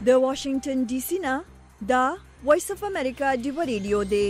د واشنگټن ډي سي نه دا وایس اف امریکا ډیو ریډیو دی.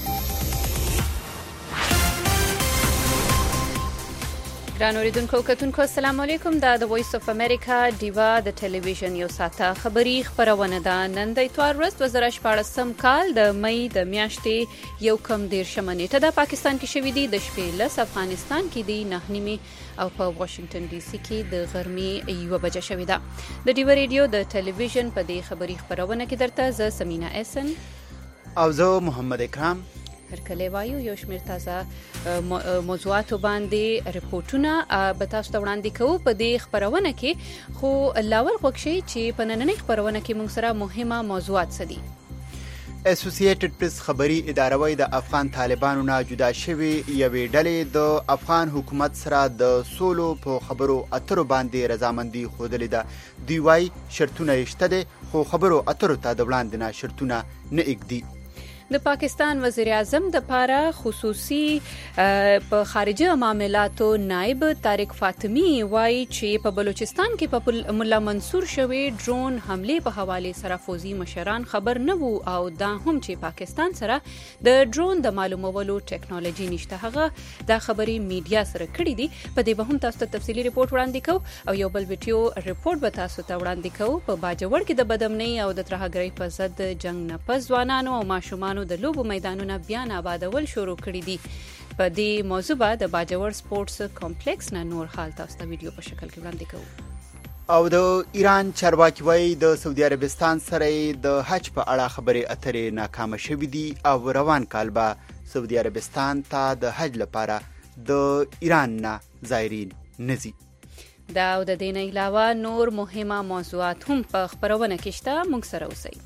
ګران اوریدونکو کتونکو السلام علیکم. دا د وایس اف امریکا ډیوا د ټلویزیون یو ساعته خبری خبرونه ده. نن د اتوار ورځ 2014 کال د مې د میاشتې یو کم 13 نیټه د پاکستان کې شوې دي. د شپې لس افغانستان کې دی 9 او په واشنگټن ډي سي کې د غرمې 1 بجه شوې ده. د ډیوا ریډیو د ټلویزیون په دې خبری خبرونه کې درته ز سمینا احسن او زه محمد اکرام هرکله وایو. یو شمیر تازه موضوعاتو باندې ریپورتونه به تاسو ته وړاندې کوو په دې خبرونه کې. خو لاول خوښي چې په نننۍ خبرونه کې موږ سره مهمه موضوعات سدي. اسوسییټډ پریس خبري اداره وایي د افغان طالبانو نه جدا شوي یوې ډلې د افغان حکومت سره د سولو په خبرو اترو باندې رضامندي ښودلې ده. دوی وایي شرطونه یې شته دي خو خبرو اترو ته د وړاندې نه شرطونه نه ایږدي. د پاکستان وزیر اعظم د پاره خصوصي په خارجه معاملاتو نائب طارق فاطمی وایي چې په بلوچستان کې په مولا منصور شوی ډرون حمله په حواله سره فوزي مشران خبر نه وو او دا هم چې پاکستان سره د ډرون د معلومولو ټیکنالوژي نشته. هغه دا خبري میډیا سره کړې دي. په دې به هم تاسو ته تفصیلی ریپورت وړاندې کوو او یو بل ویډیو ریپورت به تاسو ته وړاندې کوو. په باجوړ کې د بدامنۍ او د ترهګرۍ په ضد جنگ نه پس ځوانانو او ماشومان د لوبو میدانونه بیا آبادول شروع کړي دي. په دې موضوع به د باجوړ سپورتس کمپلیکس نه نور حال تاسو ته ویډیو په شکل کې وړاندې کوو. او د ایران چارواکي وایي د سعودي عربستان سره د حج په اړه خبرې اترې ناکامه شوې دي او روان کال به سعودي عربستان ته د حج لپاره د ایران نه زایرین نزي. دا او د دې نه علاوه نور مهمه موضوعات هم په خبرونه کې شته. موږ سره اوسئ.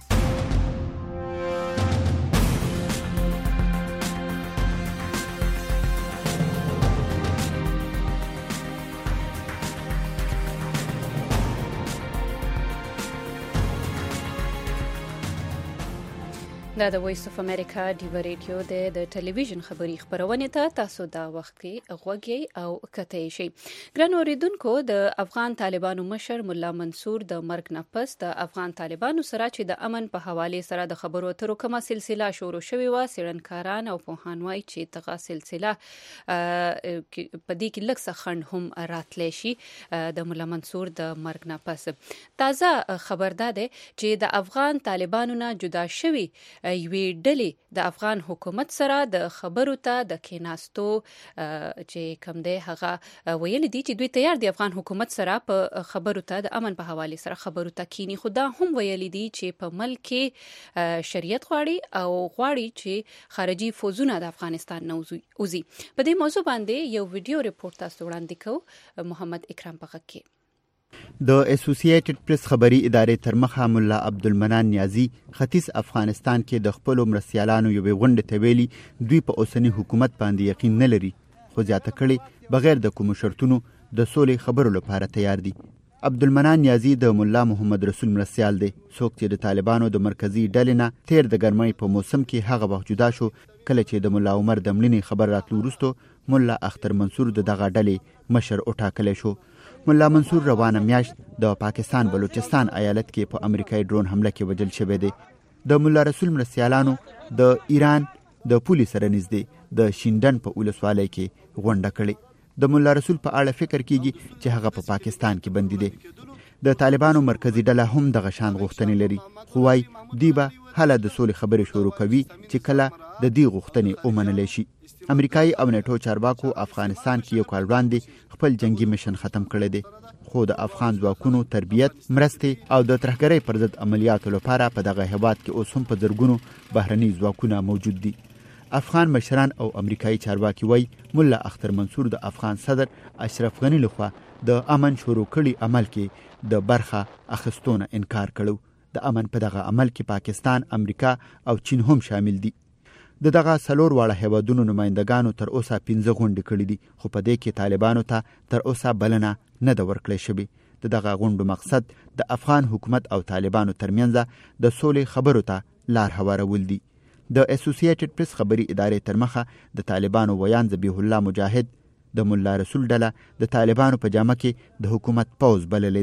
دا د وایس اف امریکا ډیو ریډیو د ټلویزیون خبری خبرونه ته تاسو دا وخت کې غوږی او کتای شي. ګران اوریدونکو د افغان طالبانو مشر مولا منصور د مرګ نه پس د افغان طالبانو سره چې د امن په حواله سره د خبرو اترو کومه سلسله شروع شوې و. سیرنکاران او پوهانوي چې دغه سلسله په دې کې لږ څه خند هم راتلی شي د مولا منصور د مرګ نه پس. تازه خبر ده چې د افغان طالبانو نه جدا شوي یوې ډلې د افغان حکومت سره د خبرو ته د کیناستو چې کوم دی هغه ویل دي چې دوی تیار دي افغان حکومت سره په خبرو ته د امن په حواله سره خبرو ته کینی. خو دا هم ویل دي چې په ملک کې شریعت غواړي او غواړي چې خارجي فوزونه د افغانستان نه وزي. په دې موضوع باندې یو ویډیو ریپورت تاسو وړاندې کوو. محمد اکرام په غږ کې د اسوسییټډ پریس خبري ادارې تر مخه مولا عبدالمنان نیازی ختیځ افغانستان کې د خپل مرستیالانو یوې غونډې ته ویلي دوی په اوسنی حکومت باندې یقین نه لري خو زیاته کړي بغیر د کوم شرطونو د سولې خبرو لپاره تیار دي. عبدالمنان نیازی د مولا محمد رسول مرستیال دی څوک چې د طالبانو د مرکزی ډلې نه تیر د ګرمۍ په موسم کې هغه وخت جدا شو کله چې د مولا عمر د مړینې خبر راتلو وروسته مولا اختر منصور د دغه ډلې مشر وټاکلی شو. مولا منصور روانه میاشت د پاکستان بلوچستان ایالت کې په امریکایي ډرون حمله کې وژل شوی دی. د مولا رسول مرستیالانو د ایران د پولیس سره نږدې د شینډن په ولسوالۍ کې غونډه کړې. د مولا رسول په اړه فکر کیږي چې هغه په پاکستان کې بندي دی. د طالبانو مرکزی ډله هم دغه شان غوښتنې لري خو وايي دوی به هله د سولې خبرې شروع کوي چې کله د دې غوښتنې ومنلی شي. امریکایي او نیټو چارواکو افغانستان کې یو کال وړاندې خپل جنگي مشن ختم کړی دی خو د افغان ځواکونو تربیت مرستې او د ترهګرۍ پر ضد عملیاتو لپاره په دغه هیواد کې اوس هم په زرګونو بهرني ځواکونه موجود دي. افغان مشران او امریکایي چارواکي وایي مولا اختر منصور د افغان صدر اشرف غنی لخوا د امن شروع کړي عمل کې د برخه اخیستونه انکار کړو. د امن په دغه عمل کې پاکستان، امریکا او چین هم شامل دي. د دغه څلور واړه هیوادونو نمایندګانو تر اوسه 15 غونډې کړې دي خو په دې کې طالبانو ته تر اوسه بلنه نه ده ورکړې شوې. د دغه غونډو مقصد د افغان حکومت او طالبانو ترمنځ د سولې خبرو ته لار هوارول دي. د اسوسییټډ پریس خبري ادارې تر مخه د طالبانو ویان ذبیح الله مجاهد د مولا رسول ډله د طالبانو په جامه کې د حکومت پوز بللې دي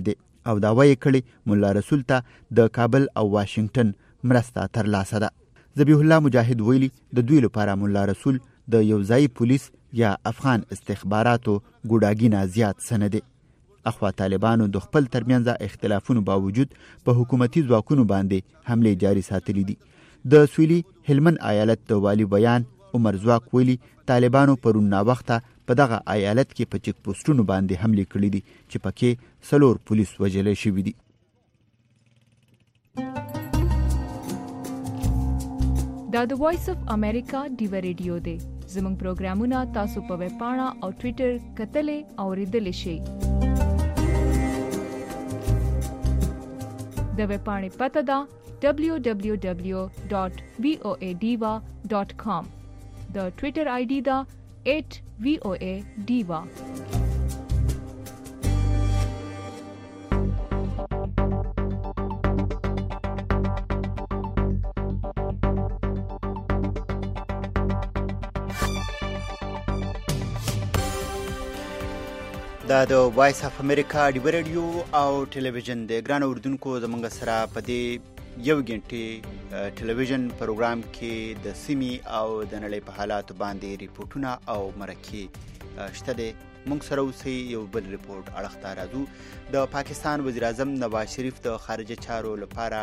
او دعوه یې کړې مولا رسول ته د کابل او واشنگټن مرسته ترلاسه ده. ذبیح الله مجاهد ویلي د دوی لپاره مولا رسول د یو ځای پولیس یا افغان استخباراتو ګوډاګي نه زیات څه نه دی. اخوا طالبانو د خپل ترمنځ اختلافونو باوجود په حکومتي ځواکونو باندې حملې جاري ساتلې دي. د سویلي هلمند ایالت د والي بیان عمر زواک ویلي طالبانو پرون ناوخته په دغه ایالت کې په چک پوسټونو باندې حملې کړې دي چې پکې 4 پولیس وژل شوي دي. دا د وایس اف امریکا ډیو ریډیو دی. زموږ پروګرامونه تاسو په ویب پاڼه او ټوئیټر کتلې او ریډلې شئ. د ویب پاڼې پته ده www.voadiva.com. د ټوئیټر آی ډي ده @voadiva. دا د وایس اف امریکا ډیو ریډیو او ټلویزیون د ګران اردوونکو زمونږ سره په دې یو غنټې ټلویزیون پروګرام کې د سیمې او د نړۍ په حالاتو باندې ریپورتونه او مرکې شته دي. موږ سره اوسئ یو بل ریپورت اړخ ته راځو. د پاکستان وزیر اعظم نواز شریف د خارجه چارو لپاره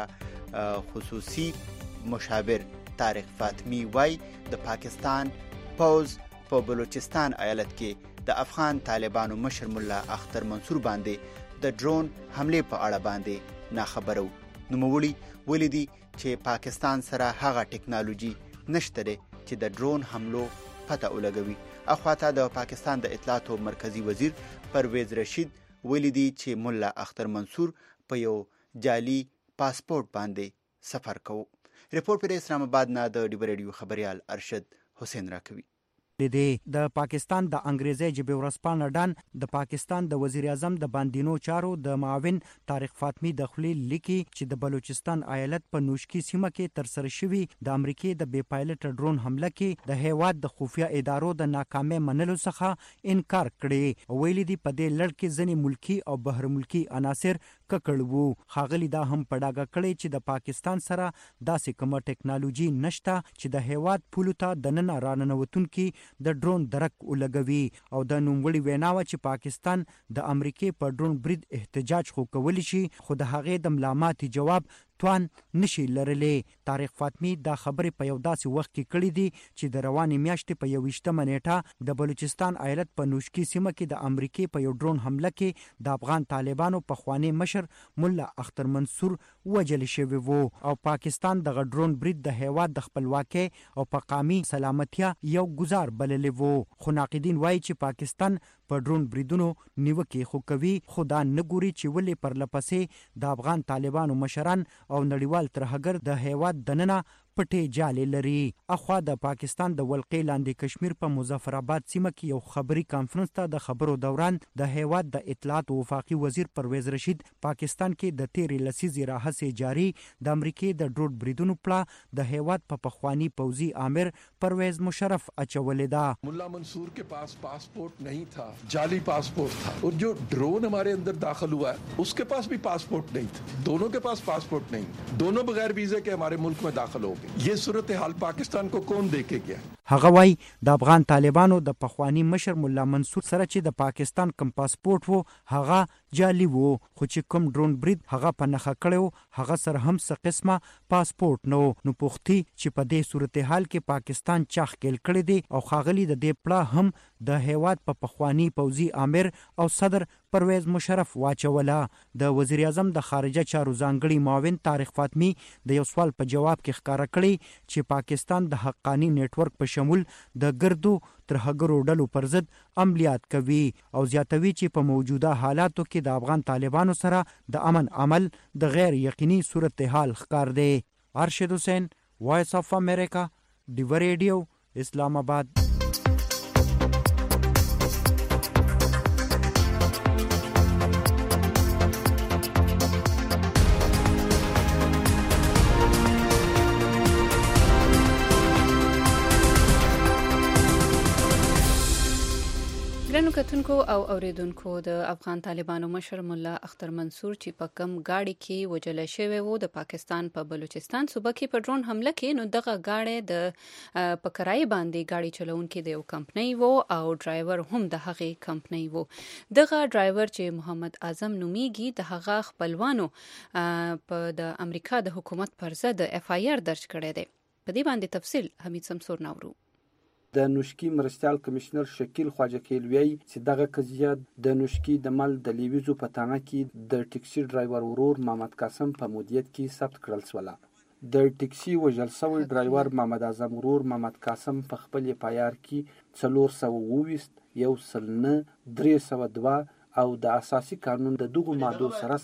خصوصي مشاور طارق فاطمی وای د پاکستان پوز په بلوچستان ایالت کې د افغان طالبانو مشر مولا اختر منصور باندې د ډرون حمله په اړه باندې ناخبرو. نوموړي ویلي دي چې پاکستان سره هغه ټکنالوژي نشته ده چې د ډرون حملو پته ولګوي. اخواته د پاکستان د اطلاعاتو مرکزی وزیر پرویز رشید ویلي دي چې مولا اختر منصور په یو جعلي پاسپورت باندې سفر کوي. ریپورت پر اسلام آباد نه د ډیو ریډیو خبريال ارشد حسین راکوي. د پاکستان د انګریزي ژبې ورځپاڼه ډان د پاکستان د وزیر اعظم د باندینو چارو د معاون طارق فاطمی د خلیل لیکي چې د بلوچستان ایالت په نوشکی سیمه کې تر سره شوی د امریکای د بي پایلټ ډرون حمله کې د هیواد د خفیه ادارو د ناکامۍ منلو څخه انکار کړي. ویلي دی په دې لړ کې ځینې ملکی او بهر ملکی عناصر ککړ وو. خاغلی دا هم پډاګه کړي چې د پاکستان سره داسې کومه ټکنالوژي نشته چې د هیواد پولو ته د نن راننوتونکي د ډرون درک ولګوي. او د نوموړي ویناوه چې پاکستان د امریکای په ډرون برید احتجاج خو کولی شي خو د هغې د ملامتي جواب توان نشي لرلې. طارق فاطمی دا خبرې په یو داسې وخت کې کړې دي چې د روانې میاشتې په 21 نیټه د بلوچستان ایالت په نوشکی سیمه کې د امریکای په یو ډرون حمله کې د افغان طالبانو په خوانی مشر مولا اختر منصور وجل شوی وو. او پاکستان د ډرون برید د هیواد د خپلواکۍ او په قومي سلامتیا یو گزار بللی وو. خو ناقدین وایي چې پاکستان په ډرون بریدونو نیوکې خو کوي خو دا نه ګوري چې ولې پرلپسې د افغان طالبانو مشران او نړیوال ترهګر د هیواد دننه پټې جالې لري. اخوا د پاکستان د ولقې لاندې کشمیر په مظفر آباد سیمه کې یو خبري کانفرنس ته د خبرو دوران د هیواد د اطلاعات او وفاقي وزیر پرویز رشید پاکستان کې د تیرې لسیزې راهیسې جاری د امریکای د ډرون بریدونو پلا د هیواد په پخوانی پوځي آمر پرویز مشرف اچولې ده. मुल्ला मंसूर के पास पासपोर्ट नहीं था, जाली पासपोर्ट था. और जो ड्रोन हमारे अंदर दाखिल हुआ है उसके पास भी पासपोर्ट नहीं था. दोनों के पास पासपोर्ट नहीं, दोनों बगैर वीजे के हमारे मुल्क में दाखिल हो गए. ये सूरत हाल पाकिस्तान को कौन देके गया? هغه وای د افغان طالبانو د پخوانی مشر مولا منصور سره چې د پاکستان کم پاسپورت وو هغه جعلي وو. خو چې کوم ډرون برید هغه په نخښه کړو هغه سره هم څه قسمه پاسپورت نو پوښتي چې په دې صورتحال کې پاکستان چاخ کېل کړی دی. او خاغلی د دې پلا هم د هیواد په پخوانی پوځي آمر او صدر پرویز مشرف واچوله. د وزیر اعظم د خارجه چارو ځانګړي معاون طارق فاطمی د یو سوال په جواب کې ښکارا کړی چې پاکستان د حقانی نیټ ورک په شمول د ګردو ترهګرو ډلو پر ضد عملیات کوي. او زیاتوي چې په موجوده حالاتو کې د افغان طالبانو سره د امن عمل د غیر یقیني صورتحال ښکار دی. ارشد حسین، وایس اف امریکا، ډیو ریډیو، اسلام آباد. کتونکو او اوریدونکو د افغان طالبانو مشر مولا اختر منصور چې په کم گاډي کې وجل شوی وو د پاکستان په بلوچستان صوبه کې په ډرون حمله کې، نو دغه گاډي د پکرای باندې گاډي چلونکو د یو کمپنۍ وو او ډرایور هم د هغې کمپنۍ وو. دغه ډرایور چې محمد اعظم نومیږي د هغه خپلوانو په د امریکا د حکومت پر ضد اف آی آر درج کړی دی. په دې باندې تفصیل حمید سمسور نورو. د نوشکی مرستیال کمشنر شکیل خواجه خیلوی چې دغه قضیه د نوشکی د مل د لیویزو په تانه کې د ټیکسي ډرایور ورور محمد قاسم په مدیریت کې ثبت کړل شوله. د ټیکسي وژل شوی ډرایور محمد اعظم ورور محمد قاسم په خپل پایار کې 429 109 302 او د اساسي قانون د دغو ماده سره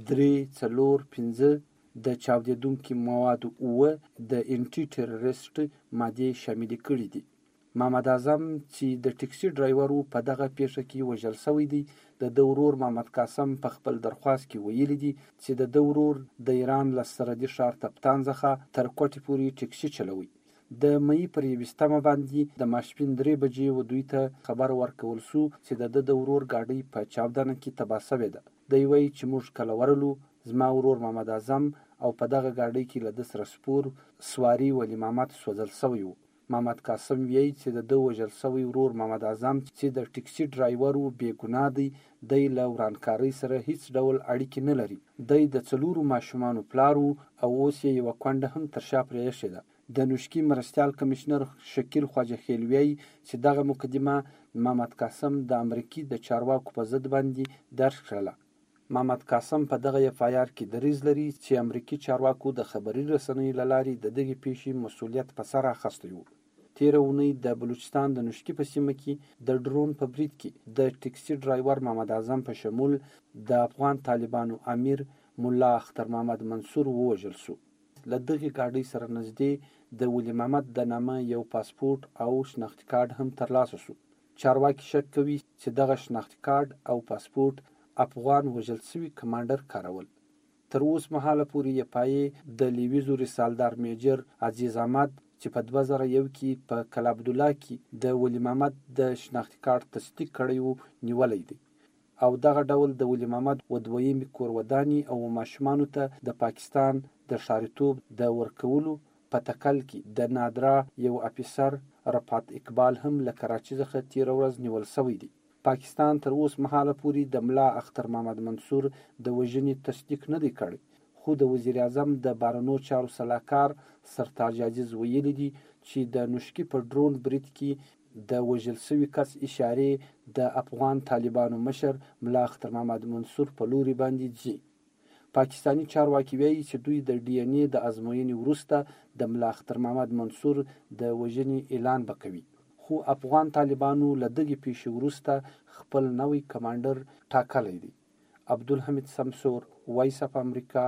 345 د چاودیدونکو موادو او د انټي ټیرریست ماده شامل کړي دي. محمد اعظم چې د ټیکسي ډرایور په دغه پیښه کې وژل شوی دی، د ورور محمد قاسم په خپل درخواست کې ویلي دي چې د ورور د ایران له سرحدي ښار تپتان څخه تر کوټې پورې ټیکسي چلوي. د مې پر 20 باندې د ماسپښین 3 بجې و دوی ته خبر ورکول شو چې د ورور گاډي په چاودنه کې تباه شوې ده. دوی وایي چې موږ کله ورلو، زما ورور محمد اعظم او په دغه گاډي کې له د سره سپور سواری ولی محمد سوځل شوی وو. محمد قاسم وایي چې د وژل شوی ورور محمد اعظم چې د ټیکسي ډرایور و بې ګناه دی، دی له ورانکارۍ سره هیڅ ډول اړیکې نه لري. دی د 4 ماشومانو پلار و او اوس یې یوه کونډه هم تر شا پرې ایښې ده. د نوشکی مرستیال کمشنر شکیل خواجه خیلوی چې دغه مقدمه محمد قاسم د امریکای د چارواکو په ضد باندې درج کړله. محمد قاسم په دغه اف آی آر کې دریځ لري چې امریکای چارواکو د خبري رسنیو له لارې د دغې پیښې مسؤلیت په سر اخیستی و. تیره اونۍ د بلوچستان د نوشکی په سیمه کې د ډرون په برید کې د ټیکسي ډرایور محمد اعظم په شمول د افغان طالبانو امیر مولا اختر محمد منصور ووژل شو. له دغې ګاډۍ سره نږدې د ولی محمد د نامه یو پاسپورت او شناختي کارت هم ترلاسه شو. چارواکي شک کوي چې دغه شناختي کارت او پاسپورت افغان وژل شوي کمانډر کارول. تر اوس مهاله پورې یې پایې د لیویزو رسالدار میجر عزیز احمد چې په 2001 کې په کلا عبدالله کې د ولی محمد د شناختي کارت تصدیق کړی و نیولی دی، او دغه ډول د ولی محمد و دویمې کور وداني او ماشومانو ته د پاکستان د ښاریتوب د ورکولو په تکل کې د نادرا یو افیسر رفعت اقبال هم له کراچۍ څخه تیره ورځ نیول شوی دی. پاکستان تر اوس مهاله پورې د ملا اختر محمد منصور د وژنې تصدیق نه دی کړی، خو د وزیر اعظم د بهرنیو چارو سلاکار سرتاج عزیز ویلي دي چې د نوشکی په ډرون برید کې د وژل شوي کس اشارې د افغان طالبانو مشر ملا اختر محمد منصور په لوري باندې ځي. پاکستانی چارواکي وایي چې دوی د ډي ان اے د ازموینې وروسته د ملا اختر محمد منصور د وژنې اعلان وکوي، خو افغان طالبانو له دغې پیښې وروسته خپل نوی کمانډر ټاکلی دی. عبدالحمید سمسور، وایس اف امریکا،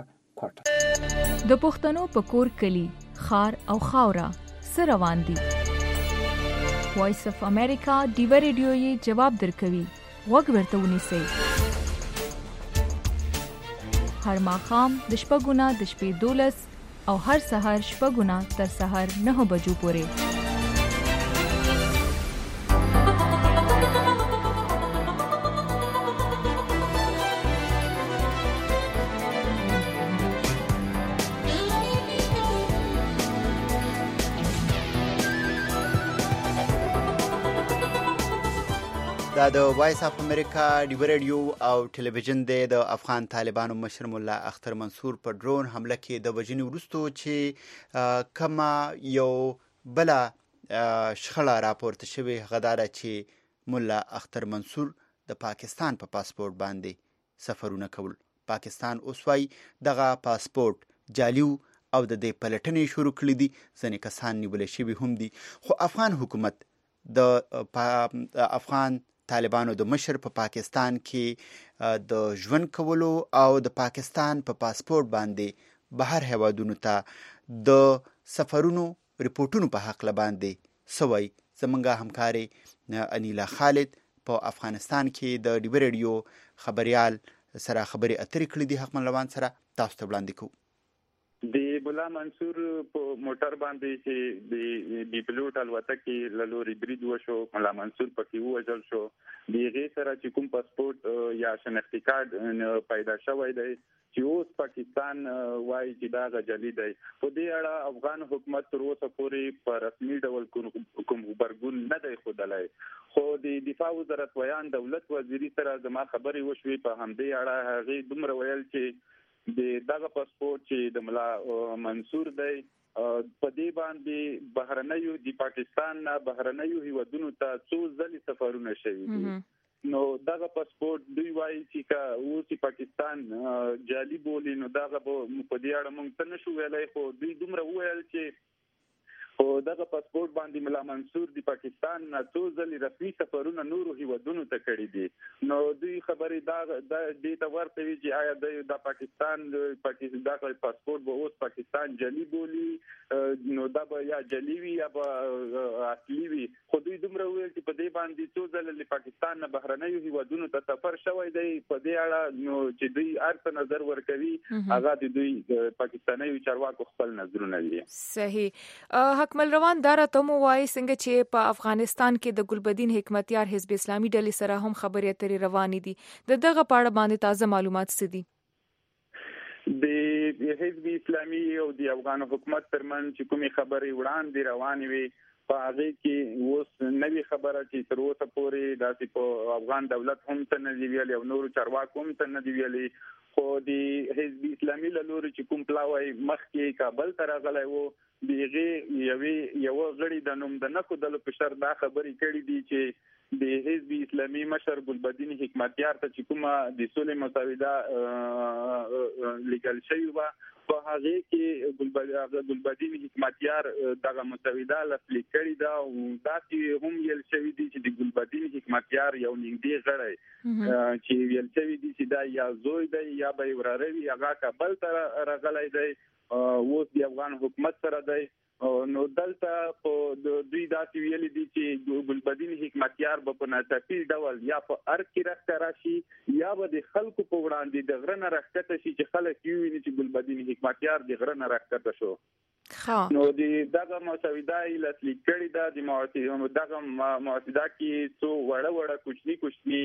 کوټه. د پښتنو په کور کلی خار او خاورا سره روان دي. وایس اف امریکا ډیو ریډیو یې جواب درکوي. وګ ورته ونیسئ. هر ماښام د شپږونه د شپې 12 او هر سحر شپږونه تر سحر 9 بجو پورې. دا د وایس اف امریکا ډیو ریډیو او ټلویزیون د افغان طالبانو مشر مولا اختر منصور په ډرون حمله کې د وژنې وروسته چې کما یو بل شخړه راپورته شوې، هغه دا ده چې مولا اختر منصور د پاکستان په پاسپورت باندې سفرونه کول. پاکستان اوس وايي دغه پاسپورت جعلي او د دې پلټنې شروع کړې دي، ځینې کسان نیول شوي هم دي. خو افغان حکومت د افغان طالبانو د مشر په پاکستان کې د ژوند کولو او د پاکستان په پاسپورت باندې بهر هیوادونو ته د سفرونو ریپورتونو په حق باندې سوی. زمونږ همکاري انیلا خالد په افغانستان کې د ډیو ریډیو خبريال سره خبري اترې کړې دي. حق ملوان سره تاسو ته وړاندې کوو. د مولا منصور په موټر باندې چې د پلوټ الوتکې له لوري برید وشو، مولا منصور پکې ووژل شو. د هغې سره چې کوم پاسپورت یا شناختي کارت پیدا شوی دی چې اوس پاکستان وایي چې دا غجلي دی. په دې اړه افغان حکومت تر اوسه پورې په رسمي ډول کوم غبرګون نه دی ښودلی، خو د دفاع وزارت ویان دولت وزیري سره زما خبرې وشوې. په همدې اړه هغې دومره ویل چې دغه پاسپورت چې د ملا منصور دی په دې باندې بهرنیو د پاکستان نه بهرنیو هیوادونو ته څو ځلې سفرونه شوي دي. نو دغه پاسپورت دوی وایي چې اوس پاکستان جعلي بولي، نو دغه په دې اړه موږ څه نشو ویلی، خو دوی دومره وویل چې او دغه پاسپورت باندې ملا منصور د پاکستان نه څو ځلې رسمي سفرونه نورو هیوادونو ته کړي دي. نو دوی خبرې دا دې ته ورته وي چې آیا د پاکستان دغه پاسپورت به اوس پاکستان جعلي بولي، نو دا به یا جعلي وي یا به اصلي وي. خو دوی دومره وویل چې په دې باندې څو ځلې پاکستان نه بهرنیو هیوادونو ته سفر شوی دی. په دې اړه نو چې دوی هر څه نظر ورکوي هغه د دوی پاکستانیو چارواکو خپل نظرونه دي. صحیح. حکمل روان دا راته مو وایي څنګه چې په افغانستان کې د ګلبدین حکمتیار حزب اسلامي ډلې سره هم خبرې اترې روانې دي، دغه په اړه باندې تازه معلومات څه دي؟ د حزب اسلامي او د افغان حکومت ترمنځ چې کومې خبرې وړاندې روانې وي په هغې کې اوس نوې خبره چې تر اوسه پورې داسې په افغان دولت هم څه نه دي ویلي او نورو چارواکو هم څه نه دي ویلي، خو د حزب اسلامي له لوري چې کوم پلاوی مخکې کابل ته راغلی و د هغې یوه غړي د نوم د نه ښودلو په شرط دا خبرې کړي دي چې د حزب اسلامي مشر ګلبدین حکمتیار ته چې کومه د صلح مسودة لیکل شوې وه په هغې کې ګلبدین حکمتیار دغه مسوده لاسلیک کړې ده او داسې هم ویل شوي دي چې د ګلبدین حکمتیار یو نږدې غړی چې ویل شوي دي چې دا یا زوی دی یا به یې وراره وي، هغه کابل ته راغلی دی، اوس د افغان حکومت سره دی. نو دلته دوی داسې ویلي دي چې ګلبدین حکمتیار به په ناڅاپي ډول یا په ارګ کې راښکته راشي یا به د خلکو په وړاندې د غره نه راښکته شي چې خلک وویني چې ګلبدین حکمتیار د غره نه راښکته شو. نو دغه مسوده یې لاسلیک کړې ده. دغه مسوده کې څو وړه کوچني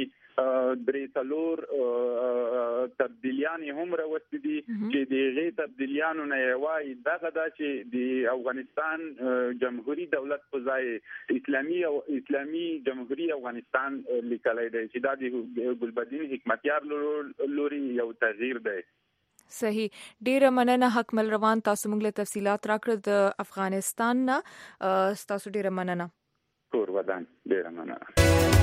3-4 تبدیلیان هم راوستي دي چې د هغې تبدیلیانو نه یې وایي دغه ده چې د افغانستان جمهوریت دولت په ځای اسلامي جمهوریت افغانستان لیکلی دی چې دا د ګلبدین حکمتیار لوري یو تغییر دی. صحیح. ډیره مننه حکمل روان، تاسو موږ له تفصيلات راکړه د افغانستان نه. تاسو ډیره مننه. کور ودان. ډیره مننه.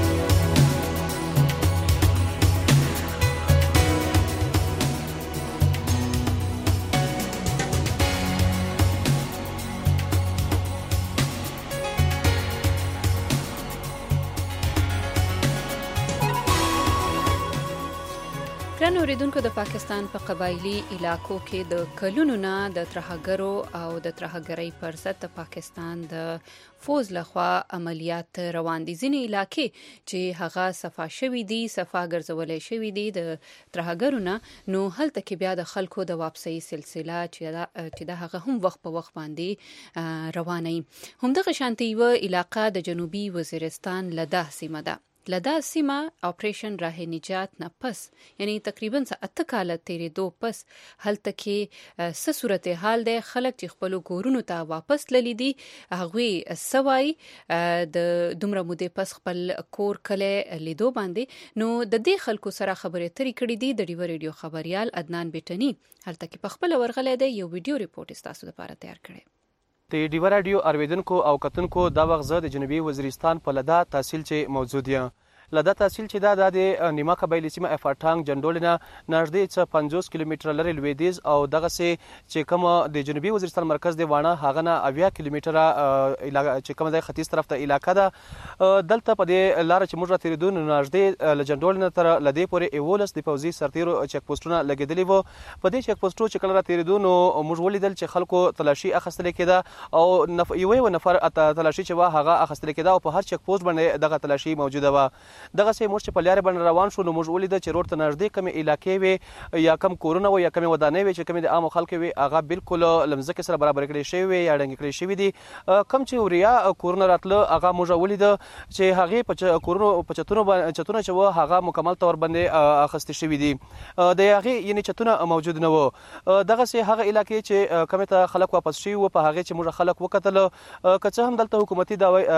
ګران اوریدونکو، د پاکستان په قبایلی علاقو کې د کلونو نه د ترهګرو او د ترهګرۍ پر ضد د پاکستان د فوز لخوا عملیات روان دي. ځینې علاقې چې هغه صفا شوي دي، صفا ګرځولې شوي دي د ترهګرو نه، نو هلته کې بیا د خلکو د واپسۍ سلسله چې د هغه هم وخت په وخت باندې روانه وي. همدغه شانتي یوه علاقه د جنوبي وزیرستان لده سیمه ده. لده سیمه اپریشن راه نجات نه پس، یعنی تقریبا 8 کاله تیرېدو پس هلته کې څه صورتحال دی، خلک چې خپلو کورونو ته واپس تللي دي هغوی څه وایي د دومره مودې پس خپل کور کلی لیدو باندې. نو د دې خلکو سره خبرې اترې کړې دي د ډیوه ریډیو خبریال عدنان بیټني. هلته کې په خپله ورغلی دی، یو ویډیو ریپورټ یې ستاسو لپاره تیار کړی. د ډیوه راډیو اوریدونکو او کتونکو دا وخت زه د جنوبي وزیرستان په لده تحصیل چې موجود یم. لده تحصیل چې دا د نیمه قبایلي سیمه افاټانګ جنډول نه نږدې 50 کیلومتره لرې لویدیځ او دغسې چې کومه د جنوبي وزیرستان مرکز دی واڼه هغه نه 80 کیلومتره چې کومه ځای ختیځ طرف ته علاقه ده. دلته په دې لاره چې موږ راتېرېدو نو نږدې له جنډول نه تر لدې پورې 11 د پوځي سرتیرو چک پوسټونه لګېدلي وو. په دې چک پوسټو چې کله راتېرېدو نو موږ ولیدل چې خلکو تلاشي اخیستل کېده او یو نفر تلاشي چې وه هغه اخیستل کېده او په هر چک پوسټ باندې دغه تلاشي موجوده وه. دغسې موږ چې په لارې باندې روان شو نو موږ ولیده چې روډ ته نږدې کمې علاقې وې یا کم کورونه وو یا کمې ودانۍ وې چې کمې د عامو خلکو وې هغه بالکل له مځکې سره برابر کړې شوې وې یا ړنګې کړې شوي دي. کم چې وریا کورونه راتله هغه موږ ولیده چې هغې په کورونو په چتونه چې وه هغه مکمل طور باندې اخیستې شوي دي. د هغې یعنې چتونه موجود نه وو. دغسې هغه علاقې چې کمې ته خلک واپس شوي وو په هغې چې موږ خلک وکتله که څه هم دلته حکومتي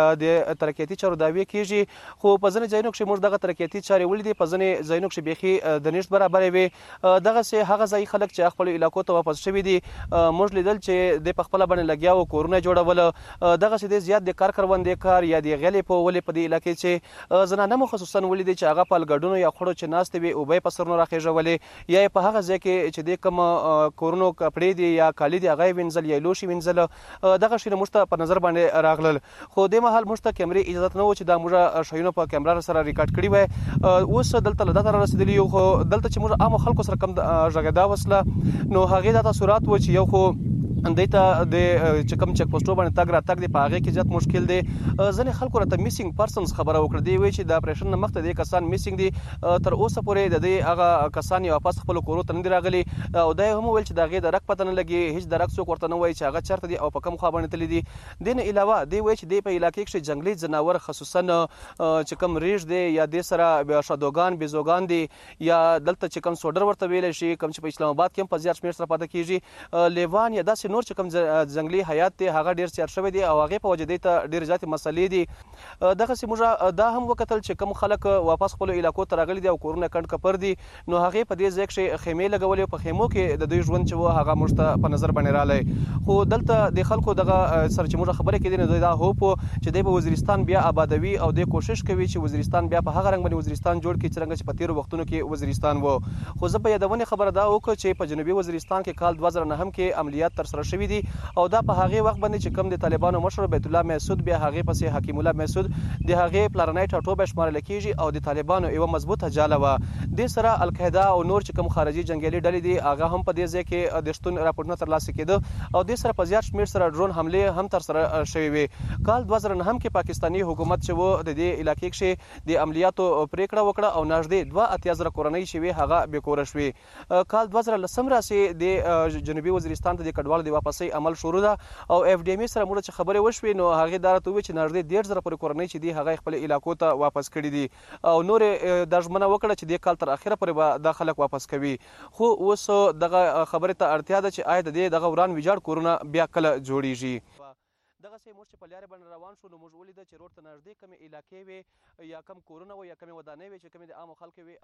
د ترقیاتي چارو دعوې کېږي خو په ځینې ځایونو کښې موږ دغه ترقیاتي چارې ولیدې په ځینې ځایونو کښې بیخي د نشت برابرې وې. دغسې هغه ځایي خلک چې خپلو علاقو ته واپس شوي دي موږ لیدل چې دی په خپله باندې لګیا وو کورونه جوړوله. دغسې دی زیات د کار کروندې کار یا د غلې په ولې په دې علاقې چې زنانه مو خصوصا ولیدې چې هغه په الګډونو یا خړو چې ناستې وې اوبه یې په سرونو راخېژولې یا یې په هغه ځای کې چې دی کوم کورونو کپړې دي یا کالي دي هغه یې وینځل یا لوښي وینځله. دغه شیونه موږ ته په نظر باندې راغلل خو دې مهال موږ ته کیمرې اجازت نه و چې دا موږ شیونه په کیمرا سره ریکارډ کړي وای. اوس دلته له دته رارسېدلي یو خو دلته چې موږ عامو خلکو سره کم غږېدا وسله نو هغې دا تاثرات و چې یو خو دوی ته د چې کوم چک پوسټو باندې تګ راتګ دی په هغې کې زیات مشکل دی. ځینې خلکو راته میسینګ پرسنز خبره وکړه دوی وایي چې د اپریشن نه مخکې دې کسان میسینګ دي تر اوسه پورې د دې هغه کسان یې واپس خپلو کورو ته نه دي راغلي او دا یې هم وویل چې د هغې د رګ پته نه لګي هېڅ د رګ څوک ورته نه وایي چې هغه چېرته دي او په کوم خوا باندې تللي دي. دې نه علاوه دوی وایي چې دې په علاقې کښې جنګلي ځناور خصوصا چې کوم ریش دی یا دې سره شادوګان بیزوګان دي یا دلته چې کوم سوډر ورته ویلی شي کوم چې په اسلام آباد کې هم په زیات شمېر سره پاته کېږي لیوان یا داسې نور چې کوم ځنګلي حیات دی هغه ډېر زیات شوی دی او هغې په وجه دی ته ډېرې زیاتې مسلې دي. دغسې موږ دا هم وکتل چې کوم خلک واپس خپلو علاقو ته راغلي دي او کورونه کنډ کپر دي نو هغې په دې ځای کښې خیمې لګولې په خیمو کې د دوی ژوند چې و هغه موږ ته په نظر باندې رالی. خو دلته د خلکو دغه سره چې موږ خبرې کېدې نو دوی دا هوپ و چې دی به وزیرستان بیا آبادوي او دی کوشش کوي چې وزیرستان بیا په هغه رنګ باندې وزیرستان جوړ کړي څرنګه چې په تېرو وختونو کې وزیرستان و. خو زه په یادونې خبره دا وکړه چې په جنوبي وزیرستان کې کال 2009 کې عملیات ترسره شوي دي او دا په هغې وخت باندې چې کوم د طالبانو مشر بیت الله محسود بیا هغې پسې حکیم الله محسود د هغې پلارنی ټاټوبی شمارلی کېږي او د طالبانو یوه مضبوطه جاله وه. دې سره القاعده او نور چې کوم خارجي جنګیالي ډلې دي هغه هم په دې ځای کې د شتون راپورټونه ترلاسه کېده او دې سره په زیات شمېر سره ډرون حملې هم ترسره شوې وې. کال 2009 کې پاکستاني حکومت چې و د دې علاقې کښې د عملیاتو پرېکړه وکړه او نږدې 82,000 کورنۍ چې وې هغه بېکوره شوې. کال 2010 راسې د جنوبي وزیرستان ته د کډوالو د واپسۍ عمل شروع ده او اف ډي ام ای سره موږ چې خبرې وشوې نو هغې دا راته وویل چې نږدې 1,500 پورې کورنۍ چې دي هغه خپل علاقو ته واپس کړي دي او نورې دا ژمنه وکړه چې دې کال تر اخره پورې به دا خلک واپس کوي. خو اوس دغه خبرې ته اړتیا ده چې آیا د دې دغه وران ویجاړ کورونه بیا کله جوړیږي. دغسې موږ چې په لارې باندې روان شو نو موږ ولیده چې روډ ته نږدې کمې علاقې وې یا کم کورونه وو یا کمې ودانۍ وې چې کمې د عامو خلکو وې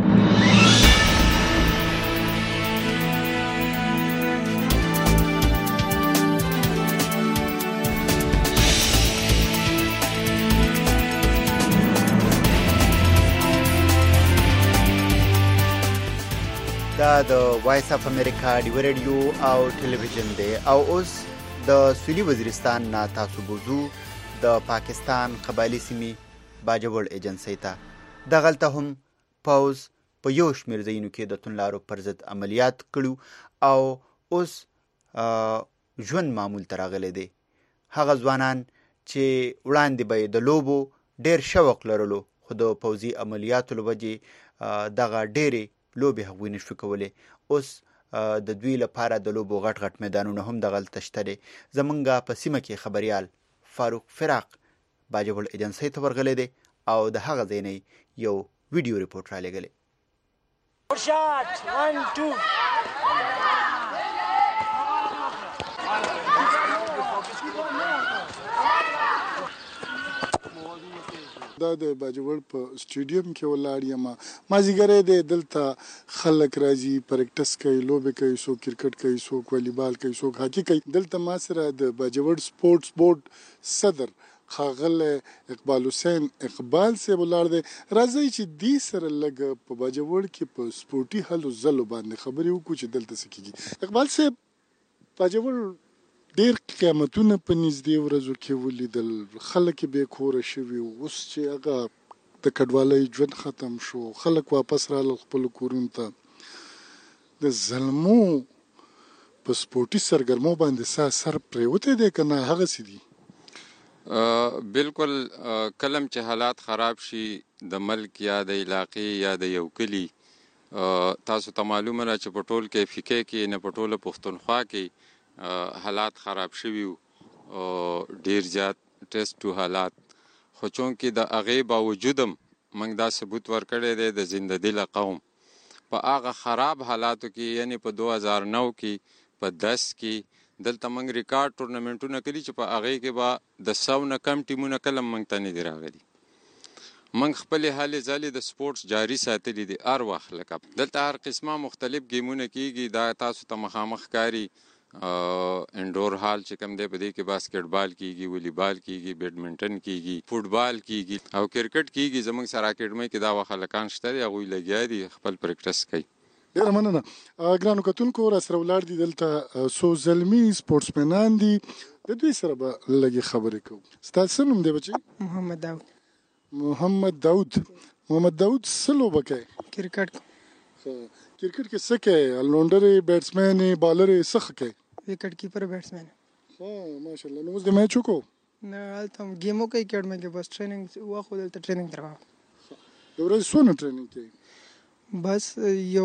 هغه دا د وایس اف امریکا ډیو ریډیو او ټلویزیون دی او اوس د سویلي وزیرستان نه تاسو بوزو د پاکستان قبایلي سیمې باجوړ ایجنسۍ ته. دغلته هم پوز په یو شمېر ځایونو کې د توندلارو پر ضد عملیات کړو او اوس ژوند معمول ته راغلی دی. هغه ځوانان چې وړاندې به یې د لوبو ډېر شوق لرلو خو د پوځي عملیاتو له وجې دغه ډېرې لوبې هغوی نشو کولی. اوس د دوی لپاره د لوبو غټ غټ میدانونه هم دغلته شته دی. زمونږ په سیمه کې خبریال فاروق فراق باجوړ ایجنسۍ ته ورغلی دی او د هغه ځای نه یو ویډیو ریپورټ رالیږلی. دا د باجوړ په سټیډیم کې ولاړ یم. مازیګری دی دلته خلک راځي پریکټس کوي لوبې کوي څوک کرکټ کوي څوک والیبال کوي څوک هاکي کوي. دلته ما سره د باجوړ سپورټس بورډ صدر ښاغلی اقبال حسین اقبال صاحب ولاړ دی. راځئ چې دې سره لږ په باجوړ کې په سپورټي هلو ځلو باندې خبرې وکړو چې دلته څه کېږي. اقبال صاحب باجوړ ډېر قیامتونه په نږدې ورځو کې ولیدل، خلک یې بې کوره شوي، اوس چې هغه د کډوالۍ ژوند ختم شو خلک واپس راغلل خپلو کورونو ته. د زلمو په سپورټي سرګرمو باندې څه اثر پرېوتی دی که نه هغسې دي؟ بالکل کلم چې حالات خراب شي د ملک یا د علاقې یا د یو کلی تاسو ته معلومه ده چې په ټول کې فقې کې نه په ټوله پښتونخوا کې حالات خراب شوي وو ډیر زیات ټیسټو حالات خو چونکې د هغې باوجودم موږ دا ثبوت ورکړی دی د زنده‌دله قوم په هغه خراب حالاتو کې یعنی په 2009 کې په 10 کې دلته موږ ریکارډ ټورنمنټونه کړي چې په هغې کې به د 100 نه کم ټیمونه کله موږ ته نه دي راغلي. موږ خپلې هلې ځلې د سپورټس جاري ساتلي دي هر وخت. لکه دلته هر قسمه مختلف ګیمونه کیږي دا تاسو ته مخامخ کاري انډور هال چې کوم دی په دې کې باسکټبال کیږي والیبال کیږي بیډمنټن کیږي فوټبال کیږي او کرکټ کیږي. زموږ سره اکیډمي کې دا وخلکان شته دي هغوی لګیا دي خپل پریکټس کوي. ډیره مننه. ګرانو کتونکو را سره ولاړ دي دلته څو زلمي سپورټسمنان دي د دوی سره به لږې خبرې کوو. ستاسو څه نوم دی بچي؟ محمد داود. محمد داود څه لوبه کوي؟ کرکټ. کرکټ کې څه کوي؟ الراونډر یې بیټسمین یې بالر یې څه ښه کوي؟ وکټ کیپر بیټسمین. ماشاءالله. نو اوس د میچ وکړو؟ نه هلته هم ګیم وکړئ اکیډمۍ کې بس ټریننګ واخلو دلته ټریننګ درواغ. د ورځې څونه ټریننګ کوي؟ بس یو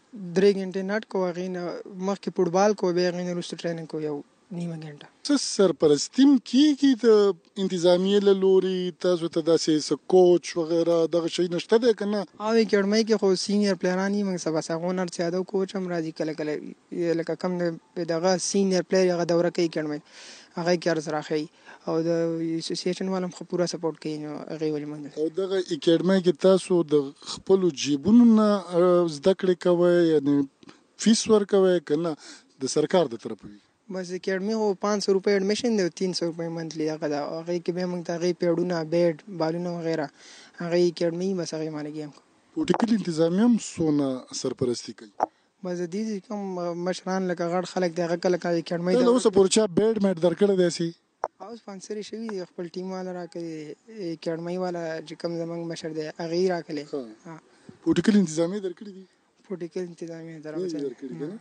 3 غنټې ناټ کو هغې نه مخکې فوټبال کو بیا هغې نه وروسته ټریننګ کو یو نیمه غنټه. څه سرپرستیم کیږي د انتظامیې له لوري تاسو ته داسې څه کوچ وغیره دغه شی نشته دی که نه؟ او اکیډمۍ کې خو سینیر پلیران یې موږ سبا ساغون هر څه یادو کوچ هم راځي کله کله لکه کم دغه سینیر پلیر هغه دوره کوي اکیډمۍ هغه کې عرض راخی او د اسوسییشن والم خو پوره سپورټ کوي نو هغې ولې منل. او دغه اکیډمۍ کې تاسو د خپلو جیبونو نه زده کړې کوئ یعنې فیس ورکوئ که نه د سرکار د طرفه وي؟ بس اکیډمۍ خو 500 روپۍ ایډمیشن دی او 300 روپۍ منتلی هغه ده. هغې کې بیا موږ ته هغې پیډونه بیډ بالونه وغیره هغې اکیډمۍ بس هغې باندې ګیم کوو. پوټیکل انتظامیه هم څونه سرپرستي کوي؟ بس د دې کوم مشران لکه غټ خلک دی هغه کله کله اکیډمۍ ته اوسه پورې چا بیډ میډ درکړی دی سي؟ او سپانسر شوي دي خپل ټیم والا راکړي اکیډمۍ والا چې کوم زموږ مشر دی هغې یې راکړلی. پوټیکل انتظامیه درکړي دي؟ پوټیکل انتظامیه درکړي.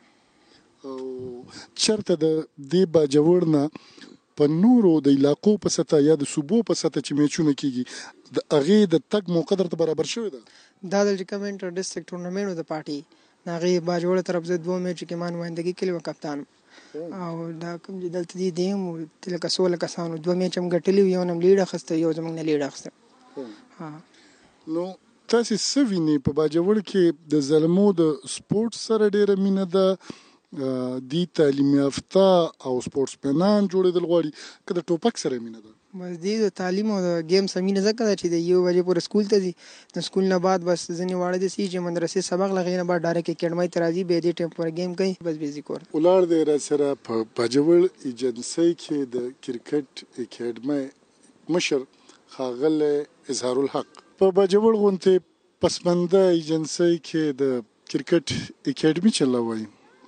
او چېرته د دې باجوړ نه په نورو د علاقو په سطح یا د صوبو په سطح چې میچونه کیږي د هغې د تګ موقع درته برابر شوی ده؟ دا د کوم انټر ډسټرکټ ټورنمنټ د پارټي د هغې باجوړ طرف زه 2 میچ کې ما نمایندګي کړې وه کپتان او دا کوم چې دلته دي هم لکه 16 کسانو 2 میچ هم ګټلي یو نم لیډ اخیسته یو زموږ نه لیډ اخیسته. نو تاسې څه وینئ په باجوړ کې د زلمو د سپورټ سره ډېره مینه ده دی تعلیم یافته او سپورټسمنان جوړېدل غواړي که د ټوپک سره مینه ده؟ بس دی د تعلیم او د گیم سره مینه ځکه ده چې د 1 بجې پورې سکول ته ځي د سکول نه بعد بس ځینې واړه داسې چې مدرسې سبق له هغې نه بعد ډایرکټ اکیډمۍ ته راځي بیا دې ټایم پورې گیم کوي بس بیا ځي کور. ولاړ دی را سره په باجوړ ایجنسۍ کې د کرکټ اکیډمۍ مشر ښاغلی اظهار الحق. په باجوړ غوندې پسمنده ایجنسۍ کې د کرکټ اکیډمي چلوئ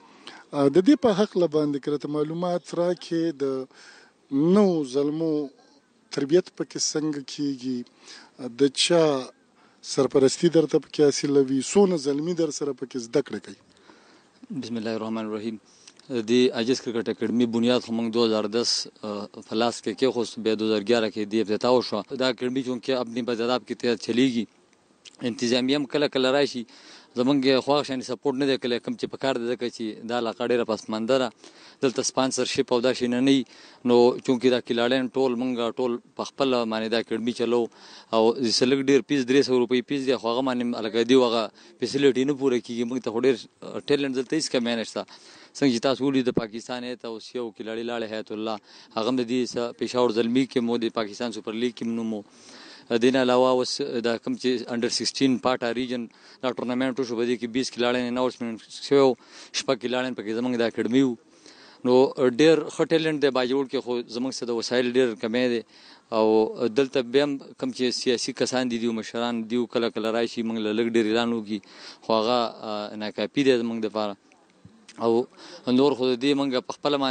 د دې په حق باندې کړه معلومات راکړي د نو زلمو تربیت پکې څنګه کیږي د چا سرپرستی درته پکې حاصلوي څونه زلمي در سره پکې زده کړه کوي؟ بسم الله الرحمن الرحیم. د عاجز کرکټ اکیډمي بنیاد خو موږ 2010 فلاس کې کېښود بیا 2011 کې دی افتتاح وشوه. دا اکیډمي چونکې اپنی بجاداب کې تحت چلیږي انتظامیه هم کله کله راشي زمونږ خواږه شانې سپورټ نه دی کلی کوم چې په کار دی ځکه چې دا علاقه ډېره پسمانده ده دلته سپانسرشپ او دا شیونه نه وي نو چونکې دا کلاړیان ټول موږ ټول په خپله باندې دا اکیډمي چلو او څه لږ ډېر پیس 300 روپۍ پیس دی خو هغه باندې هلکه دی هغه فیسیلیټي نه پوره کېږي موږ ته خو ډېر ټیلنټ دلته هېڅ کمی نشته څنګه چې تاسو ولید د پاکستان هیات او یو کلاړي لاړې حیات الله هغه هم د دې پېښور زلمي کې مو د پاکستان سپر لیګ کې نوم دین علاوه اوس دا کوم چې انډر 16 پاټا ریجن دا ټورنمنټ شو بده کې 20 کلاړي اناونسمنت شو شپږ کلاړي پکې زمونږ د اکیډمي نو ډېر ښه ټیلنټ دی باجوړ کې خو زمونږ سره د وسایل ډېر کمی دی او دلته بیا هم کوم چې سیاسي کسان دي مشران دي کله کله راشي موږ له لږ ډېر اعلان وکړي خو هغه ناکافي دی زمونږ دپاره او نور خو دې موږ په خپله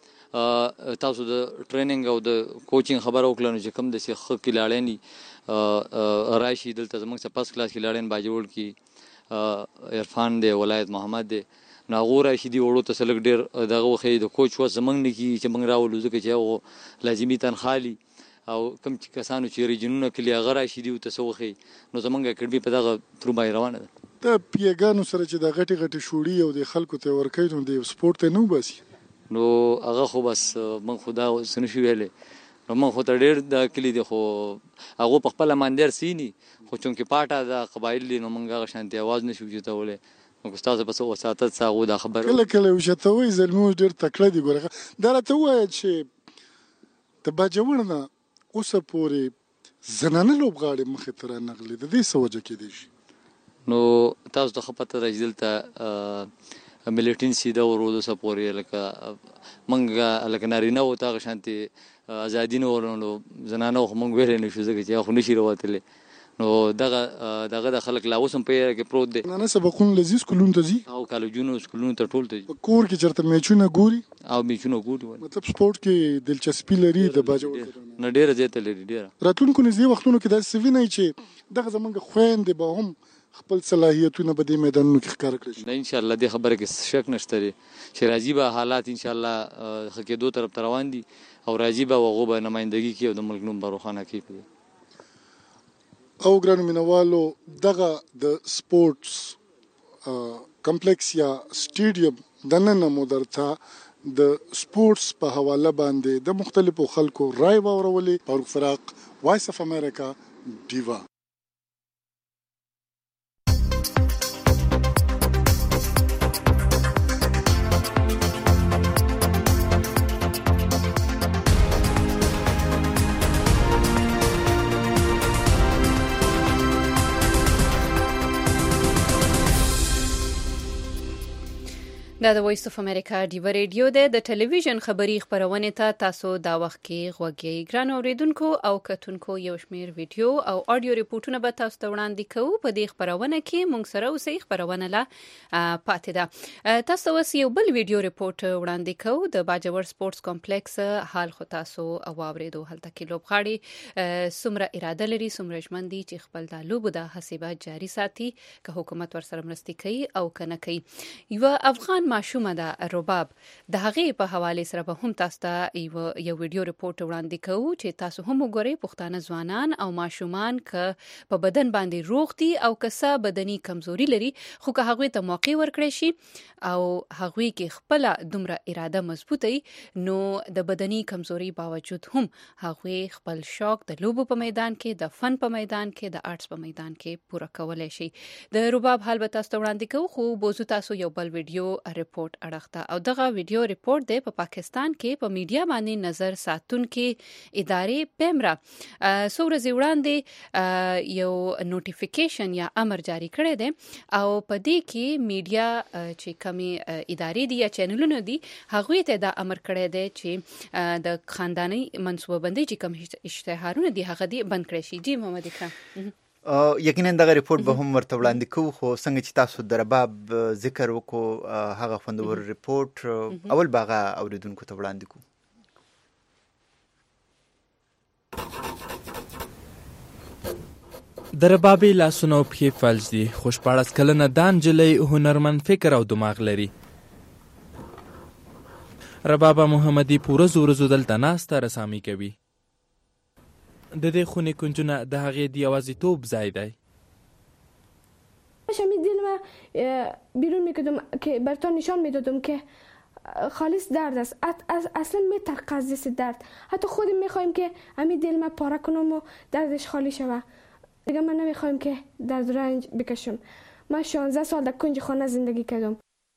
باندې تاسو د ټریننګ او د کوچینګ خبره وکړه نو چې کوم داسې ښه کلاړیان راشي دلته زموږ څخه فرست کلاس کلاړیان باجوړ کې عرفان دی ولایت محمد دی نو هغه راشي دي وړو ته څه لږ ډېر دغه وښیي د کوچ وس زموږ نه کېږي چې موږ راولو ځکه چې هغه لازمي تنخوا لي او کوم چې کسانو چې ریجنونه کلی هغه راشي دي ته سوخي نو زمونږ اکیډمي په دغه تر باندې روانه ده. د پیګانو سره چې د غټي غټي شوړي او د خلکو ته ورکوي نو د سپورت ته نو باسي نو هغه خو بس من خدا سن شو ویلې نو من خو ته ډېر د کلی دی خو هغه په خپل ماندر سینی خو چونکې پاټه د قبایل دي نو موږ هغه شانتي आवाज نشو جوړولې نو استاد په څو ساعت ساغو دا خبر کله وشتوي زلمو ډېر تکړه دي ګوره دا راته وایي چې د باجوړ نه اوسه پورې زنانه لوبغاړي مخې ته رانغلي د دې څه وجه کېدی شي نو تاسو ته خپته راځي دلته ملیټنسي دا ورودو سپورې لکه منګه لکه نارینه و تا شانتي ازادي نه ورنلو زنانه خو مونږ ویل نه شو ځکه چې خو نشي راوتلې نو دغه د خلک لا اوسم په کې پروت دي نه سبقونه لذیذ کولون ته زی او کالجونو سکولونو ته ټول ته کور کې چرته میچونه ګوري او میچونه ګوري مطلب سپورت کې دلچسپي لري د باجوړ نه ډیره زیاته لري ډیره راتلونکو نږدې وختونو کې دا سوي نه چې دغه زمونږ خويندې به هم خپل صلاحیتونه په دې میدانونو کې ښکار کړي نه ان شاء الله دې خبره کې شک نشته لري چې راځي به حالات ان شاء الله خکې دوه طرف روان دي او راځي به وغو به نمائندګي کوي د ملک نوم بروخانه کوي او ګرانو مینوالو دغه د سپورتس کمپلیکس یا سټیډیم د نن مو درته د سپورتس په حواله باندې د مختلفو خلکو رائے واورولې فاروق فراق وایس اف امریکا ډیوا دا د وایس اف امریکا ډیو ریډیو د ټلویزیون خبری خبرونه ته تاسو دا وخت کې غوږی ګران اوریدونکو او کتونکو یو شمیر ویډیو او اډیو ریپورتونه به تاسو ته وړاندې کوو په دې خبرونه کې مونږ سره اوسې خبرونه لا پاتې ده تاسو اوس یو بل ویډیو ریپورت وړاندې کوو د باجوړ سپورتس کمپلیکس حال خو تاسو اوریدو هلته کې لوبغاړي سمره اراده لري سمره ژمن دي چې خپل د لوبو د حسابات جاری ساتي که حکومت ورسره مرسته کوي او کنه کوي یو افغان ماشومه ده رباب د هغې په حواله سره به هم تاسو ته یو ویډیو ریپورت وړاندې کوو چې تاسو هم وګورئ پښتانه ځوانان او ماشومان که په بدن باندې روغ دي او که څه بدني کمزوري لري خو که هغوی ته موقع ورکړی شي او هغوی کې خپل دومره اراده مضبوطه نو د بدني کمزوري باوجود هم هغوی خپل شوق د لوبو په میدان کې د فن په میدان کې د آرټس په میدان کې پوره کولای شي د رباب حال به تاسو ته وړاندې کوو خو بوزو تاسو یو بل ویډیو ریپورت اړخته او دغه ویډیو ریپورت دی په پاکستان کې په میډیا باندې نظر ساتون کې ادارې پیمرا څو ورځې وړاندې یو نوټیفیکیشن یا امر جاری کړی دی او په دې کې میډیا چې کمی ادارې دي یا چینلونه دي هغوی ته دا امر کړی دی چې د خاندانی منصوبه بندي چې کم اشتهارونه دي هغه دي بند کړی شي. جی محمد اکرم یقینا دغه ریپورت به هم ورته وړاندې کوو خو څنګه چې تاسو د رباب ذکر وکړو هغه خوندور ریپورت اول باغه اوریدونکو ته وړاندې کوو. د ربابي لاسونه او پښې فلج دي خو 14 کلنه دا نجلۍ هنرمند فکر او دماغ لري. ربابه محمدي پوره زورزو دلته ناسته رسامي کوي. د دې خونې کنجونه د هغې د یوازیتوب ځای دی. میدیدم بیرون میکردم که براتون نشان میدادم که خالص درد است اصلا میترقه از دست درد حتی خودم میخوایم که همین دل ما پاره کنم و دردش خالی شوه دیگه من نمیخوایم که درد رنج بکشم. من 16 سال در کنج خانه زندگی کردم.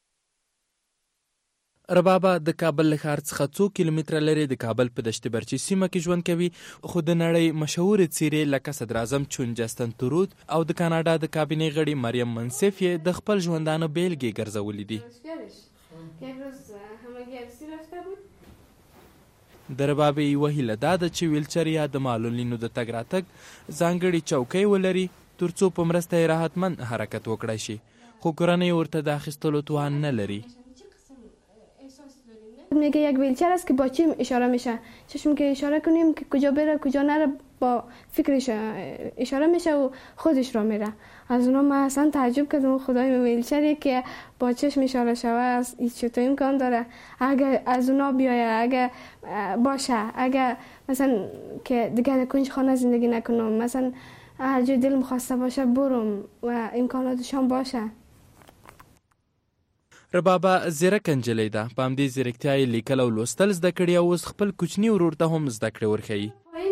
ربابه د کابل له ښار څخه 2 کیلومتره لرې د کابل په دشت برچي سیمه کې ژوند کوي خو د نړۍ مشهورې څیرې لکه صدراعظم چون جستن ترود او د کاناډا د کابینې غړي مریم منصف یې د خپل ژوندانه بیلګې ګرځولې دي. د ربابې یوه هیله دا ده چې ویلچر یا د معلولینو د تګ راتګ ځانګړې چوکۍ ولري تر څو په مرسته یې راحتمند حرکت وکړی شي خو کورنۍ ورته د اخیستلو توان نه لري. میگه یک ویلچر است که با چشم اشاره میشه چشم که اشاره کنیم که کجا بره کجا نره با فکرش اشاره میشه و خودش را میره. از اونا من اصلا تعجب کردم، خدای ویلچری که با چشم اشاره شوه چطور امکان داره؟ اگه از اونا بیایه، اگه باشه، اگه مثلا که دیگه کنج خانه زندگی نکنم، مثلا هر جای دل مخواسته باشه برم و امکاناتشان باشه. ربابه زیرک نجلۍ ده، په همدې زیرکتیا یې لیکل او لوستل زده کړي او اوس خپل کوچني ورور ته هم زده کړې ورښیي.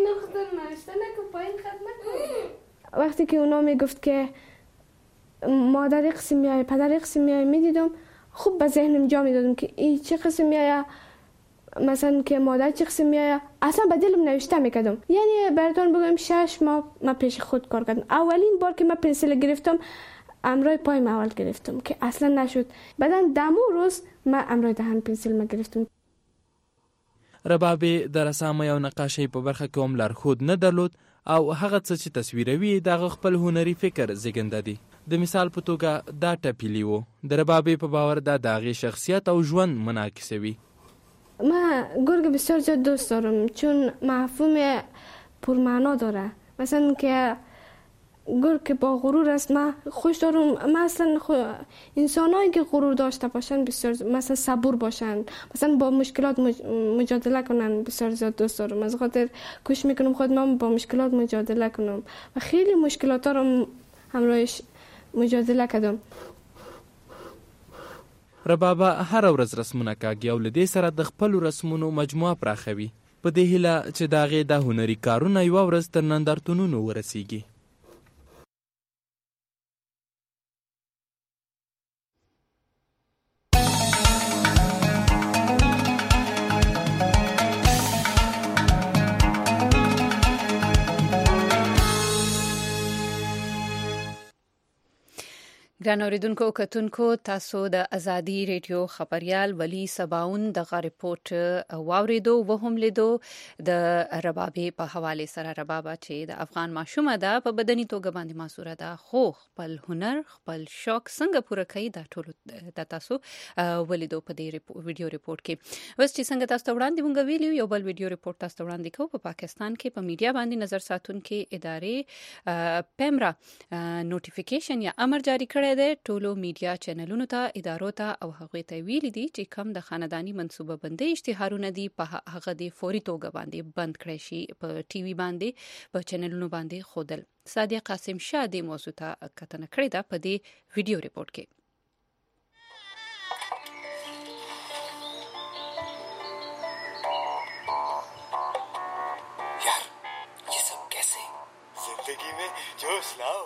وقتی که اونا میگفت که مادر قسم میایه، پدر قسم میایه، میدیدم خوب به ذهنم جا میدادم که این چه قسم میایه، مثلا که مادر چه قسم میایه، اصلا به دلم نوشته میکردم. یعنی براتون بگم 6 ماه من پیش خود کار کردم. اولین بار که من پنسل گرفتم امرای پایم اول گرفتم که اصلا نشد. بعدا دمو روز من امرای دهن پنسل ما گرفتم. ربابه د رسامۍ او نقاشۍ په برخه کې هم لارښود نه درلود او هغه څه چې تصویروي دغه خپل هنري فکر زیږنده دي. د مثال په توګه دا ټپیلی و. د ربابه په باور دا د هغې شخصیت او ژوند منعکسوي. من گرگ بسیار زیاد دوست دارم چون مفهوم پرمعنا داره. مثلا که گرگ که با غرور است من خوش دارم. مثلا انسانایی که غرور داشته باشن بسیار مثلا صبور باشن، مثلا با مشکلات مجادله کنن بسیار زیاد دوست دارم. از خاطر کوشش میکنم خودم با مشکلات مجادله کنم و خیلی مشکلات رو همراهش مجادله کردم. ربابه هر ورځ رسمونه کاږي او له دې سره د خپلو رسمونو مجموعه پراخوي په دې هیله چې د هغې دا هنري کارونه یوه ورځ تر نندارتونونو ورسیږي. ګران اوریدونکو کتونکو تاسو د ازادي ریډیو خبريال ولی سباون دغه ریپورت واوریدو و هم لیدو د ربابه په حواله سره. ربابه چې د افغان ماشومه ده په بدني توګه باندې ماسوره ده خو خپل هنر خپل شوق څنګه پوره کوي دا ټول د تاسو ولیدو په دې ویډیو ریپورت کې. اوس چې څنګه تاسو وړاندې مونږ ویلو یو بل ویډیو ریپورت تاسو وړاندې کوو. په پاکستان کې په میډیا باندې نظر ساتونکو ادارې پیمرا نوټیفیکیشن یا امر جاری کړی د ټولو میډیا چینلونو ته ادارو ته او هغه ته ویلي دي چې کم د خاندانی منصوبه بندي اشتهارونه دي په هغه د فوري توګه باندې بند کړی شي په ټي وي باندې په چینلونو باندې خودل. صادق قاسم شاه د موضوع ته کتنه کړې ده په دې ویډیو ریپورت کې. यार ये सब कैसे जिंदगी में जोश लाओ.